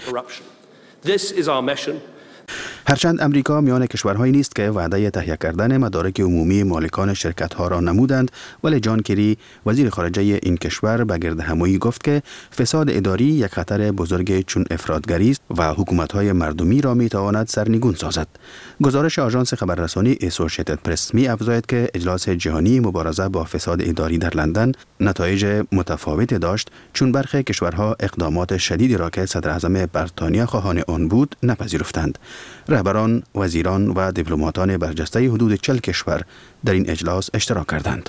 هرچند امریکا میان کشورهایی نیست که وعده تهیه کردن مدارک عمومی مالکان شرکت‌ها را نمودند، ولی جان کری وزیر خارجه این کشور به گردهمایی گفت که فساد اداری یک خطر بزرگ چون افراطگری است و حکومت‌های مردمی را می‌تواند سرنگون سازد. گزارش آژانس خبررسانی اسوسییتد پرس می‌افزاید که اجلاس جهانی مبارزه با فساد اداری در لندن نتایج متفاوتی داشت، چون برخی کشورها اقدامات شدیدی را که صدراعظم بریتانیا خواهان آن بود نپذیرفتند. رهبران، وزیران و دیپلماتان برجسته حدود 40 کشور در این اجلاس اشتراک کردند.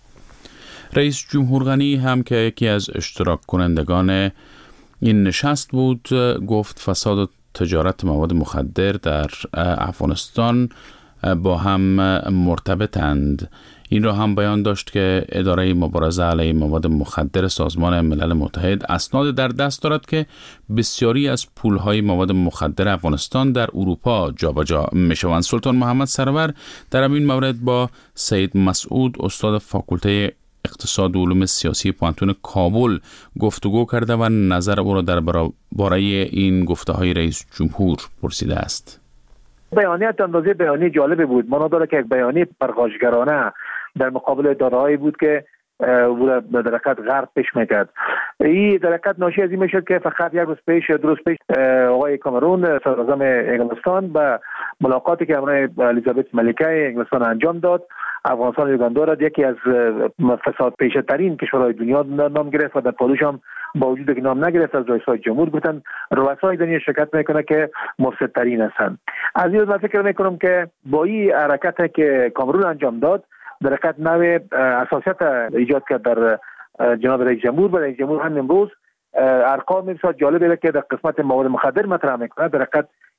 رئیس جمهور غنی هم که یکی از اشتراک کنندگان این نشست بود گفت فساد و تجارت مواد مخدر در افغانستان با هم مرتبطند. این را هم بیان داشت که اداره مبارزه علیه مواد مخدر سازمان ملل متحد اسناد در دست دارد که بسیاری از پولهای مواد مخدر افغانستان در اروپا جابجا میشوند. سلطان محمد سرور در این مورد با سید مسعود استاد فاکولته اقتصاد و علوم سیاسی پانتون کابل گفتگو کرده و نظر او را درباره این گفته‌های رئیس جمهور پرسیده است. بیانیه اندازه بیانیه جالب بود. مانا داره که یک بیانیه پرخاشگرانه در مقابل اداره‌هایی بود که در حقیقت غرب پیش میکرد. این در حقیقت ناشی از این میشد که فقط یک روز پیش دو روز پیش آقای کامرون صدراعظم انگلستان به ملاقاتی که همراه الیزابت ملکه انگلستان انجام داد، افغانستان یوگاندا را یکی از فساد پیشه ترین کشورهای دنیا نام گرفت و در پادوش هم با وجود که نام نگرفت از رئیس‌های جمهور گفتن رؤسای دنیا شرکت میکنه که مفسدترین هستند. از این من فکر میکنم که با این حرکت که کامرون انجام داد در حقیقت نوع اساسیت ایجاد کرد در جناب رئیس جمهور. و رئیس جمهور هم امروز ارقام بسیار جالبه که در قسمت مواد مخدر مطرح میکنه. در حقیقت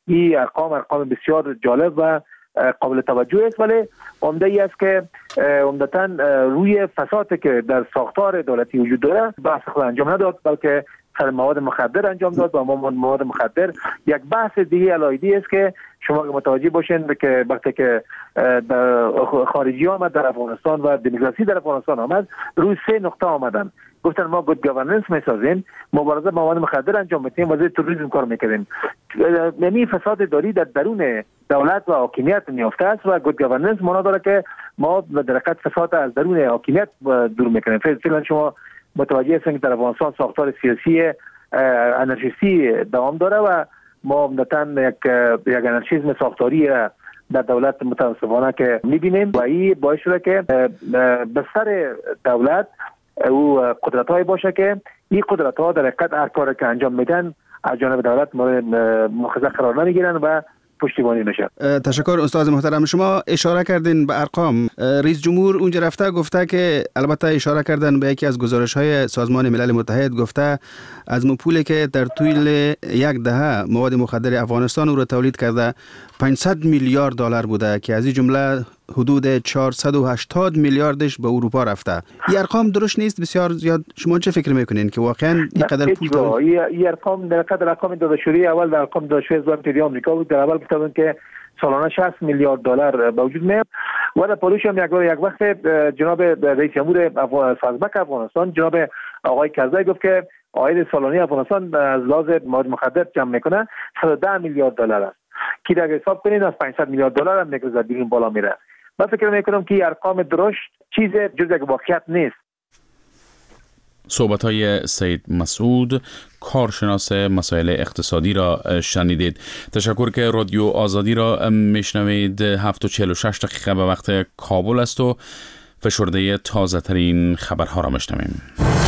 این ارقام بسیار جالب و قابل توجه است، ولی عمده ای است که عمدتاً روی فسادی که در ساختار دولتی وجود داره بحث خود انجام نداد، بلکه سر مواد مخدر انجام داد. و مواد مخدر یک بحث دیگه علایدی است که شما متوجه باشین که وقتی که خارجی آمد در افغانستان و دموکراسی در افغانستان آمد، روی 3 نقطه آمدن. گفتن ما گود گاورننس میسازیم، مبارزه با مواد مخدر انجام میدیم، وزیر توریسم کار میکنیم. یعنی فساد داری در درون دولت و حاکمیت میافته است و گود گاورننس معنا داره که ما در حقیقت فساد از درون حاکمیت دور میکنیم. فعلا شما متوجه هستین که در افغانستان ساختار سیاسی انارشیستی دوام داره و ما عمدتاً یک انارشیسم ساختاری در دولت متاسفانه که میبینیم و این باعث شده که به سر دولت او قدرت‌های باشه که این قدرت‌ها در حقیقت هر کاری که انجام میدن از جانب دولت مؤاخذه قرار نمیگیرن و پشتیبانی نشه. تشکر استاد محترم. شما اشاره کردین به ارقام. رئیس جمهور اونجا رفته گفته که البته اشاره کردن به یکی از گزارش‌های سازمان ملل متحد، گفته از پولی که در طول یک دهه مواد مخدر افغانستان او را تولید کرده 500 میلیارد دلار بوده که از این جمله حدود 480 میلیاردش به اروپا رفته. این ارقام درست نیست؟ بسیار زیاد. شما چه فکر میکنین که واقعا اینقدر پول این ارقام در حقیقت ارقام داده شده اول در ارقام داده شده وزارت آمریکا بود. در اول گفتن که سالانه 60 میلیارد دلار به وجود میاد و در پالیش هم یک وقت جناب رئیس جمهور سازمان افغانستان جناب آقای کرزی گفت که عاید سالانه افغانستان از لحاظ مواد مخدر جمع میکنه 110 میلیارد دلار است که اگه حساب کنید از 500 میلیارد دلار هم میگذره دیگه بالا میره. من فکر میکنم که ارقام درشت چیز جز یک واقعیت نیست. صحبت‌های سید مسعود کارشناس مسائل اقتصادی را شنیدید. تشکر که رادیو آزادی را میشنوید. 7:46 دقیقه به وقت کابل است و فشرده تازه ترین خبرها را میشنویم.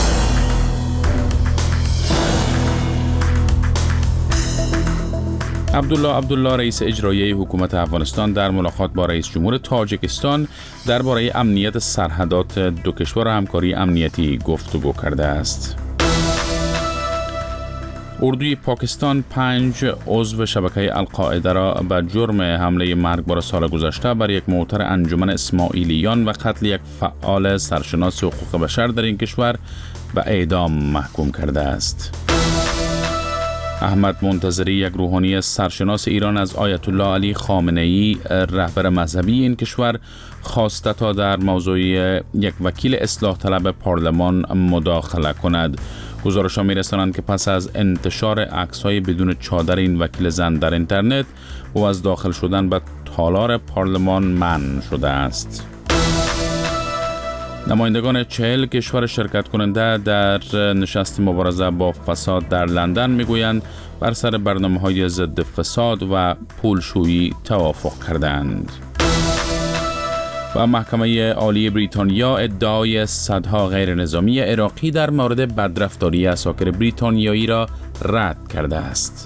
عبدالله رئیس اجرایی حکومت افغانستان در ملاقات با رئیس جمهور تاجیکستان درباره امنیت سرحدات دو کشور و همکاری امنیتی گفتگو کرده است. اردوی پاکستان 5 عضو شبکه القاعده را به جرم حمله مرگبار سال گذشته بر یک موتر انجمن اسماعیلیان و قتل یک فعال سرشناس حقوق بشر در این کشور به اعدام محکوم کرده است. احمد منتظری، یک روحانی سرشناس ایران، از آیت الله علی خامنه‌ای رهبر مذهبی این کشور خواسته تا در موضوع یک وکیل اصلاح طلب پارلمان مداخله کند. گزارش‌ها می‌رسانند که پس از انتشار عکس‌های بدون چادر این وکیل زن در اینترنت، او از داخل شدن به تالار پارلمان منع شده است. نمایندگان 40 کشور شرکت کننده در نشست مبارزه با فساد در لندن میگویند بر سر برنامه‌های ضد فساد و پولشویی توافق کردند. و محکمه عالی بریتانیا ادعای صدها غیر نظامی عراقی در مورد بدرفتاری عساکر بریتانیایی را رد کرده است.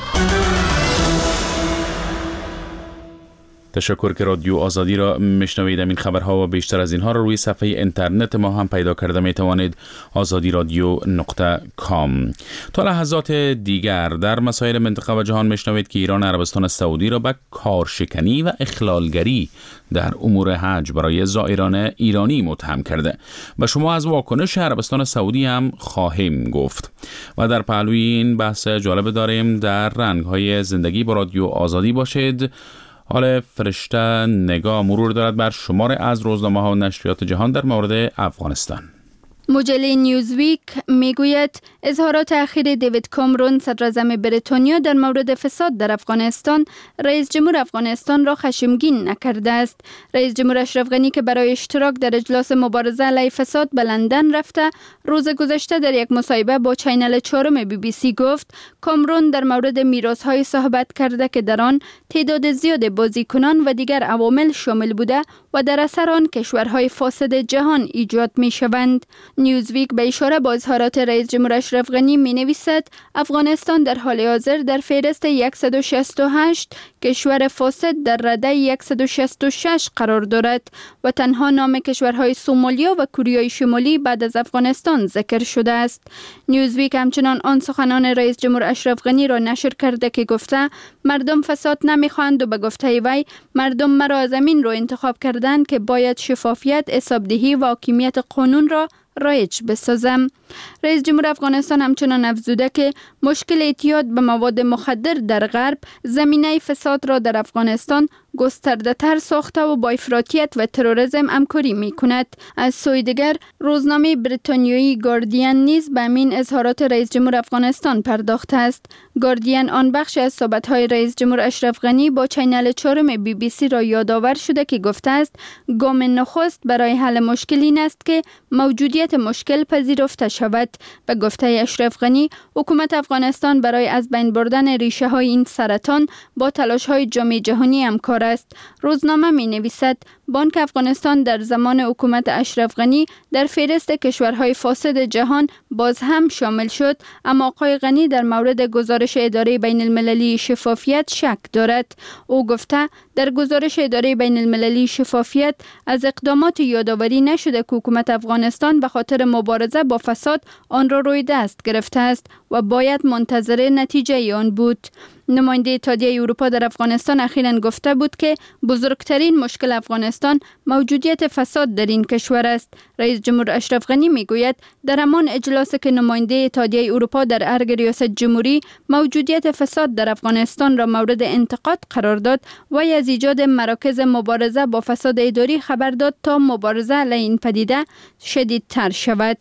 تشکر که رادیو آزادی را میشنوید. این خبرها و بیشتر از اینها را روی صفحه اینترنت ما هم پیدا کرده می توانید azadiradio.com. تا لحظات دیگر در مسائل منطقه و جهان میشنوید که ایران عربستان سعودی را به کارشکنی و اخلالگری در امور حج برای زائران ایرانی متهم کرده و شما از واکنش عربستان سعودی هم خواهیم گفت. و در پهلوی این بحث جالب داریم در رنگ‌های زندگی با رادیو آزادی باشید. حال فرشته نگاه مرور دارد بر شمار از روزنامه‌ها و نشریات جهان در مورد افغانستان. مجله نیوزویک میگوید اظهارات اخیر دیوید کامرون صدراعظم بریتانیا در مورد فساد در افغانستان رئیس جمهور افغانستان را خشمگین نکرده است. رئیس جمهور اشرف غنی که برای اشتراک در اجلاس مبارزه علیه فساد به لندن رفته، روز گذشته در یک مصاحبه با چینل 4 BBC گفت کامرون در مورد میراث‌های صحبت کرده که در آن تعداد زیاد بازیکنان و دیگر عوامل شامل بوده و در اثر آن کشورهای فاسد جهان ایجاد می‌شوند. نیوزویک به اشاره با اظهارات رئیس جمهور اشرف غنی می نویسد افغانستان در حال حاضر در فهرست 168 کشور فاسد در رده 166 قرار دارد و تنها نام کشورهای سومالیا و کره شمالی بعد از افغانستان ذکر شده است. نیوزویک همچنان آن سخنان رئیس جمهور اشرف غنی را نشر کرده که گفته مردم فساد نمیخواهند و به گفته وی مردم مرا از امین رو انتخاب کردند که باید شفافیت، حسابدهی و حاکمیت قانون را رایج بسازم. رئیس جمهور افغانستان همچنان افزوده که مشکل اعتیاد به مواد مخدر در غرب زمینه فساد را در افغانستان گسترده تر ساخته و با افراطیت و تروریسم همکاری می کند. از سوی دیگر روزنامه بریتانیایی گاردین نیز به همین اظهارات رئیس جمهور افغانستان پرداخته است. گاردین آن بخش از صحبت‌های رئیس جمهور اشرف غنی با چینل 4 BBC را یادآور شده که گفته است گام نخست برای حل مشکل این است که موجودیت مشکل پذیرفته شود. به گفته اشرف غنی حکومت افغانستان برای از بین بردن ریشه های این سرطان با تلاش های جامعه جهانی همکار است. روزنامه می نویسد بانک افغانستان در زمان حکومت اشرف غنی در فهرست کشورهای فاسد جهان باز هم شامل شد، اما آقای غنی در مورد گزارش اداره بین المللی شفافیت شک دارد. او گفته در گزارش اداره بین المللی شفافیت از اقدامات یادآوری نشده که حکومت افغانستان به خاطر مبارزه با فساد آن را روی دست گرفته است و باید منتظر نتیجه آن بود. نماینده اتحادیه اروپا در افغانستان اخیراً گفته بود که بزرگترین مشکل افغانستان موجودیت فساد در این کشور است. رئیس جمهور اشرف غنی میگوید در همان اجلاسی که نماینده اتحادیه اروپا در ارگ ریاست جمهوری موجودیت فساد در افغانستان را مورد انتقاد قرار داد و از ایجاد مراکز مبارزه با فساد اداری خبر داد تا مبارزه علیه این پدیده شدیدتر شود.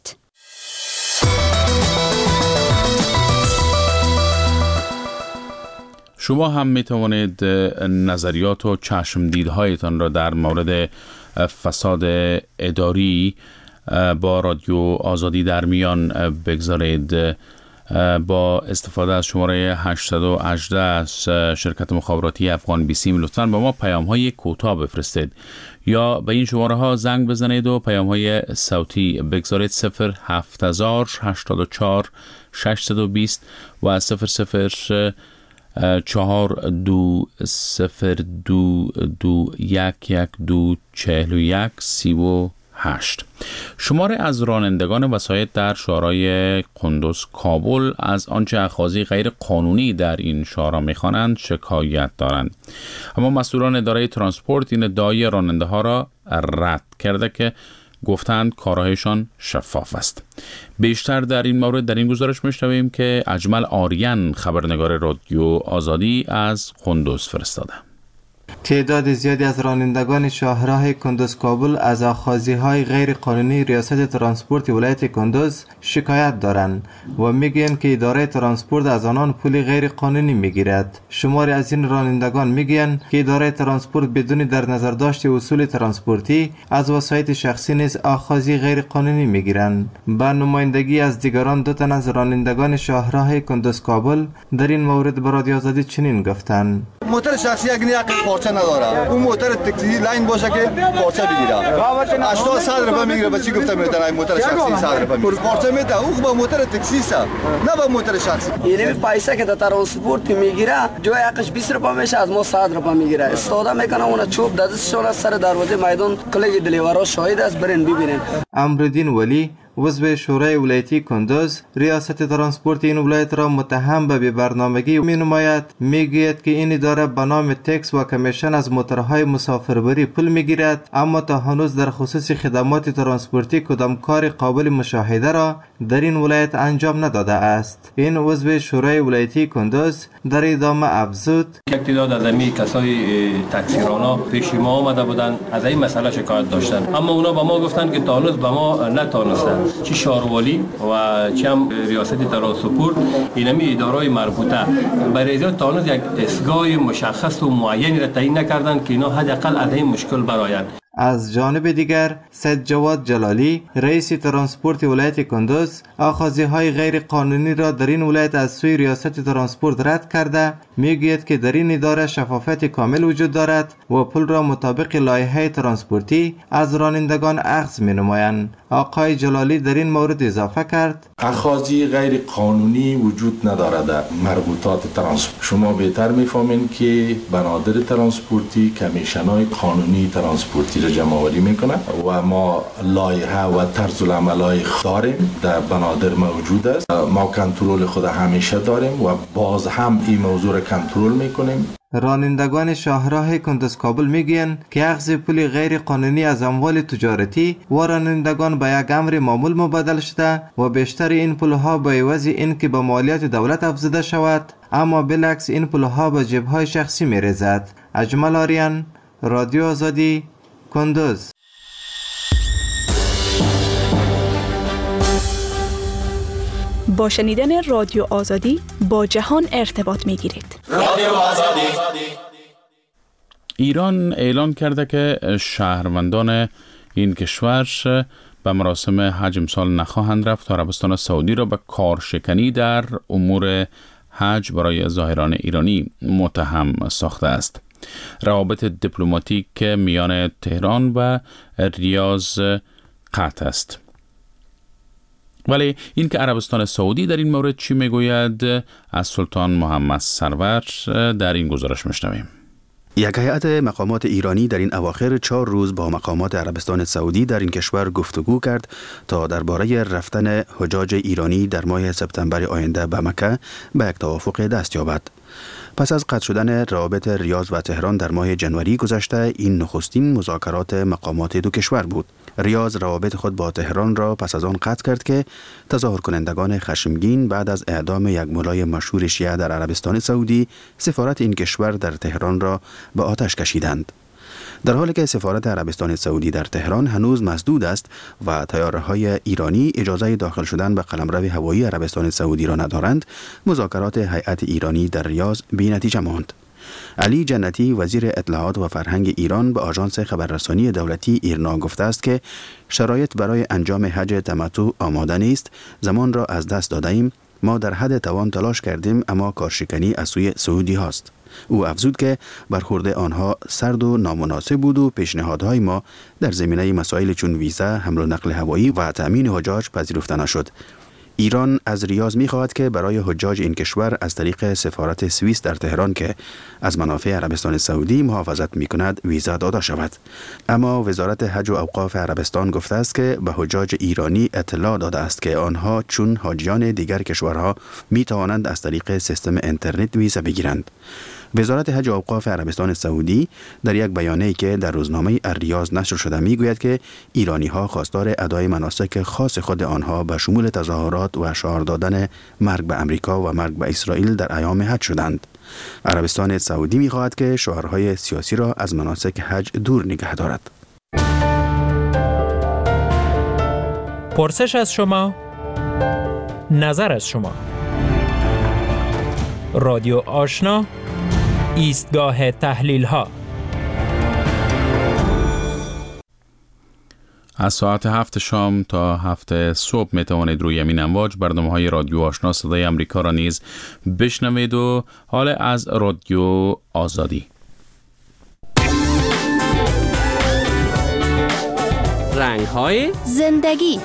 شما هم می توانید نظریات و چشمدیدهایتان را در مورد فساد اداری با رادیو آزادی در میان بگذارید با استفاده از شماره 818 از شرکت مخابراتی افغان بیسیم. لطفاً با ما پیام های کوتاه بفرستید یا به این شماره ها زنگ بزنید و پیام های صوتی بگذارید 07084 620 و 00 422021124138. شماره از رانندگان وسایط در شهرهای قندوز کابل از آنچه اخاذی غیر قانونی در این شهرها می‌خوانند شکایت دارند، اما مسئولان اداره ترانسپورت این ادعای راننده ها را رد کرده که گفتند کارهایشان شفاف است. بیشتر در این مورد در این گزارش میشنویم که اجمل آریان خبرنگار رادیو آزادی از قندوز فرستاده. تعداد زیادی از رانندگان شاهراه کندوز کابل از آخذی‌های غیر قانونی ریاست ترانسپورت ولایت کندوز شکایت دارند و میگویند که اداره ترانسپورت از آنان پول غیر قانونی میگیرد. شماری از این رانندگان میگویند که اداره ترانسپورت بدون در نظر داشت اصول ترانسپورتی از وسایط شخصی نیز آخذی غیر قانونی میگیرند. با نمایندگی از دیگران دو تن از رانندگان شاهراه کندوز کابل در این مورد به رادیو آزادی چنین گفتند: موتر شخصی اگه پارچه نداره، اون موتر تاکسی لاین باشه که پارچه بگیره 80 روپیه میگیره. بچی گفتم میتونه موتر شخصی 100 روپیه میگیره پارچه میده. اون با موتر تاکسی است نه با موتر شخصی. یعنی پیسه که در ترانسپورت میگیره جای حقش 20 روپیه میشه از ما 100 روپیه میگیره. استفاده میکنه اون چوب دستشون از سر دروازه میدان کلی دلیورا شاهد است، برین ببینین. امرالدین ولی عضو شورای ولایتی کندوز ریاست ترانسپورت این ولایت را متهم به بی‌برنامگی می‌نماید. میگوید که این اداره به نام تکس و کمیشن از موترهای مسافربری پول میگیرد، اما تا هنوز در خصوص خدمات ترانسپورتی کدام کار قابل مشاهده را در این ولایت انجام نداده است. این عضو شورای ولایتی کندوز در ادامه افزود: یک تعداد از امی کسای تاکسیرانا پیش ما آمده بودند، از این مسئله شکایت داشتند، اما اونا به ما گفتند که تا هنوز به ما نتانستند. چی شهروالی و چی هم ریاست ترانسپورت اینمی ادارای مربوطه برای تا هنوز یک اسگاه مشخص و معینی را تعیین نکردند که اینا حداقل از این مشکل برآیند. از جانب دیگر سید جواد جلالی رئیس ترانسپورت ولایت کندوز آخذی‌های غیر قانونی را در این ولایت از سوی ریاست ترانسپورت رد کرده میگوید که در این اداره شفافیت کامل وجود دارد و پول را مطابق لایحه ترانسپورتی از رانندگان اخذ می‌نمایند. آقای جلالی در این مورد اضافه کرد: اخاذی غیر قانونی وجود ندارد در مربوطات ترانسپورت. شما بهتر میفهمین که بنادر ترانسپورتی کمیشن‌های قانونی ترانسپورتی را جمع آوری میکنه و ما لایحه و طرز العمل‌های داریم در بنادر موجود است. ما کنترل خود همیشه داریم و باز هم این موضوع را کنترل میکنیم. رانندگان شاهراه کندوز کابل میگویند که اخذ پول غیر قانونی از اموال تجارتی و رانندگان به یک امر معمول مبادل شده و بیشتر این پولها به عوض این که به مالیات دولت افزوده شود، اما بالعکس این پولها به جیب‌های شخصی میریزد. اجمل آریان، رادیو آزادی، کندوز. با شنیدن رادیو آزادی با جهان ارتباط میگیرید. رادیو آزادی. ایران اعلان کرده که شهروندان این کشور به مراسم حج امسال نخواهند رفت تا عربستان سعودی را به کارشکنی در امور حج برای زائران ایرانی متهم ساخته است. روابط دیپلماتیک میان تهران و ریاض قطع است. ولی این که عربستان سعودی در این مورد چی میگوید از سلطان محمد سرور در این گزارش میشنویم. یک هیئت مقامات ایرانی در این اواخر 4 روز با مقامات عربستان سعودی در این کشور گفتگو کرد تا درباره رفتن حجاج ایرانی در ماه سپتامبر آینده به مکه به یک توافق دست یابد. پس از قطع شدن روابط ریاض و تهران در ماه جنوری گذشته، این نخستین مذاکرات مقامات دو کشور بود. ریاض روابط خود با تهران را پس از آن قطع کرد که تظاهر کنندگان خشمگین بعد از اعدام یک ملای مشهور شیعه در عربستان سعودی سفارت این کشور در تهران را به آتش کشیدند. در حالی که سفارت عربستان سعودی در تهران هنوز مسدود است و طیاره‌های ایرانی اجازه داخل شدن به قلمرو هوایی عربستان سعودی را ندارند، مذاکرات هیئت ایرانی در ریاض بی‌نتیجه ماند. علی جنتی وزیر اطلاعات و فرهنگ ایران به آژانس خبررسانی دولتی ایرنا گفته است که شرایط برای انجام حج تمتع آماده نیست، زمان را از دست داده ایم، ما در حد توان تلاش کردیم اما کارشکنی از سوی سعودی هاست. او افزود که برخورد آنها سرد و نامناسب بود و پیشنهادهای ما در زمینه مسائل چون ویزا، حمل و نقل هوایی و تأمین حجاج پذیرفته نشد. ایران از ریاض می‌خواهد که برای حجاج این کشور از طریق سفارت سوئیس در تهران که از منافع عربستان سعودی محافظت می‌کند ویزا داده شود. اما وزارت حج و اوقاف عربستان گفته است که به حجاج ایرانی اطلاع داده است که آنها چون حاجیان دیگر کشورها می‌توانند از طریق سیستم اینترنت ویزا بگیرند. وزارت حج و اوقاف عربستان سعودی در یک بیانیه‌ای که در روزنامه الریاض نشر شده میگوید که ایرانی‌ها خواستار ادای مناسک خاص خود آنها به شمول تظاهرات و شعار دادن مرگ به امریکا و مرگ به اسرائیل در ایام حج شدند. عربستان سعودی می‌خواهد که شعارهای سیاسی را از مناسک حج دور نگه دارد. پرسش از شما، نظر از شما. رادیو آشنا، ایستگاه تحلیل ها. از ساعت 7 شام تا 7 صبح می توانید روی همین امواج برنامه‌های رادیو آشنا صدای امریکا را نیز بشنوید و حال از رادیو آزادی. رنگ‌های زندگی.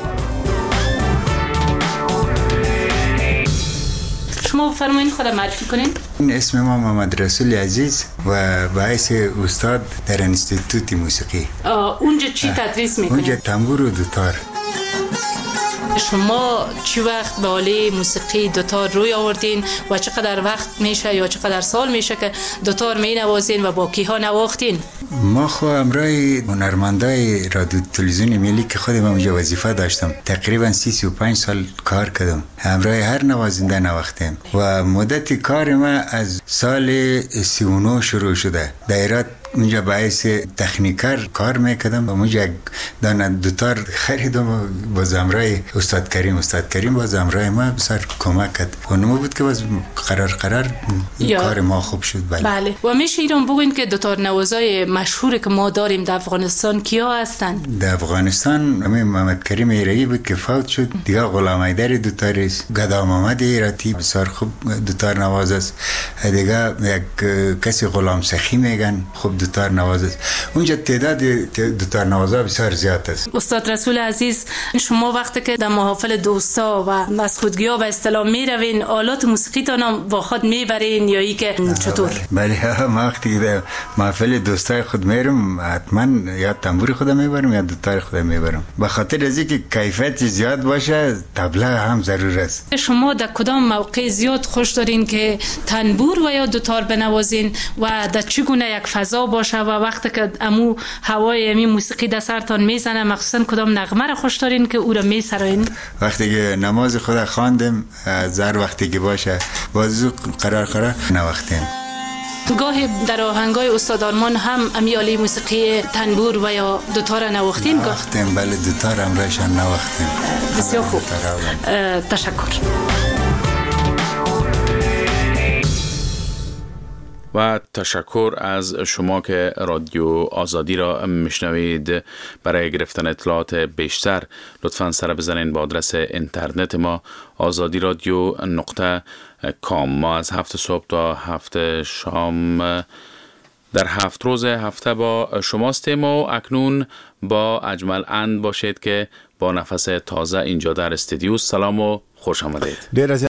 شما بفرمایید خودم معرفی کنین. اسم ما محمد رسول عزیز و باعث استاد در انستیتوت موسیقی. اونجا چی تدریس میکنید؟ اونجا تنبور و دوتار. شما چی وقت به حاله موسیقی دوتار روی آوردین و چقدر وقت میشه یا چقدر سال میشه که دوتار می نوازین و با کیها نواختین؟ ما خو همراه هنرمندای رادیو تلویزیون ملی که خودم اونجا وظیفه داشتم تقریبا 35 سال کار کردم، همراه هر نوازنده نواختم و مدت کار ما از سال 39 شروع شده. دایرات اونجا باعث تکنیکر کار میکردم و اونجا دانه دوتار خریدم و باز همراه استاد کریم باز همراه ما بسیار کمک کرد و نمو بود که باز قرار کار ما خوب شد. بله. و میشه ایران بگوین که دوتار نوازای مشهوری که ما داریم در افغانستان کیا هستن؟ در افغانستان همین محمد کریم ایرانی بود که فوت شد، دیگه غلام حیدر دوتار است، گدا محمد ایراتی بسیار خوب دوتار نواز است، دیگه یک کسی غلام سخی میگن خوب دوتار نواز است. اونجا تعداد دوتار نوازا بسیار زیاد است. استاد رسول عزیز، شما وقتی که در محافل دوستا و از خودگی‌ها به اصطلاح میروین، آلات موسیقیتان هم با خود میبرین یا ای که چطور؟ بله، ما وقتی در محافل دوستای خود میرم حتما یا تنبور خودم میبرم یا دوتار خودم میبرم. به خاطر از اینکه کیفیت زیاد باشه تبله هم ضرور است. شما در کدام موقع زیاد خوش دارین که تنبور و یا دوتار بنوازین و در چگونه یک فضا باشه و وقتی که امو هوای امی موسیقی در سرتان میزنه، مخصوصا کدام نغمه را خوش دارین که او را میسرین؟ وقتی که نماز خدا خواندم زر وقتی که باشه بازو قرار نوختیم. گاهی در آهنگای استاد آرمان هم امی آله موسیقی تنبور و یا دوتار نواختین؟ نواختیم، بله، دوتار هم رایشان نواختیم. بسیار خوب، تشکر. و تشکر از شما که رادیو آزادی را میشنوید. برای گرفتن اطلاعات بیشتر لطفاً سر بزنین با آدرس اینترنت ما azadiradio.com. ما از 7 صبح تا 7 شام در 7 روز هفته با شماستیم و اکنون با اجمل اند باشید که با نفس تازه اینجا در استودیو. سلام و خوش آمدید.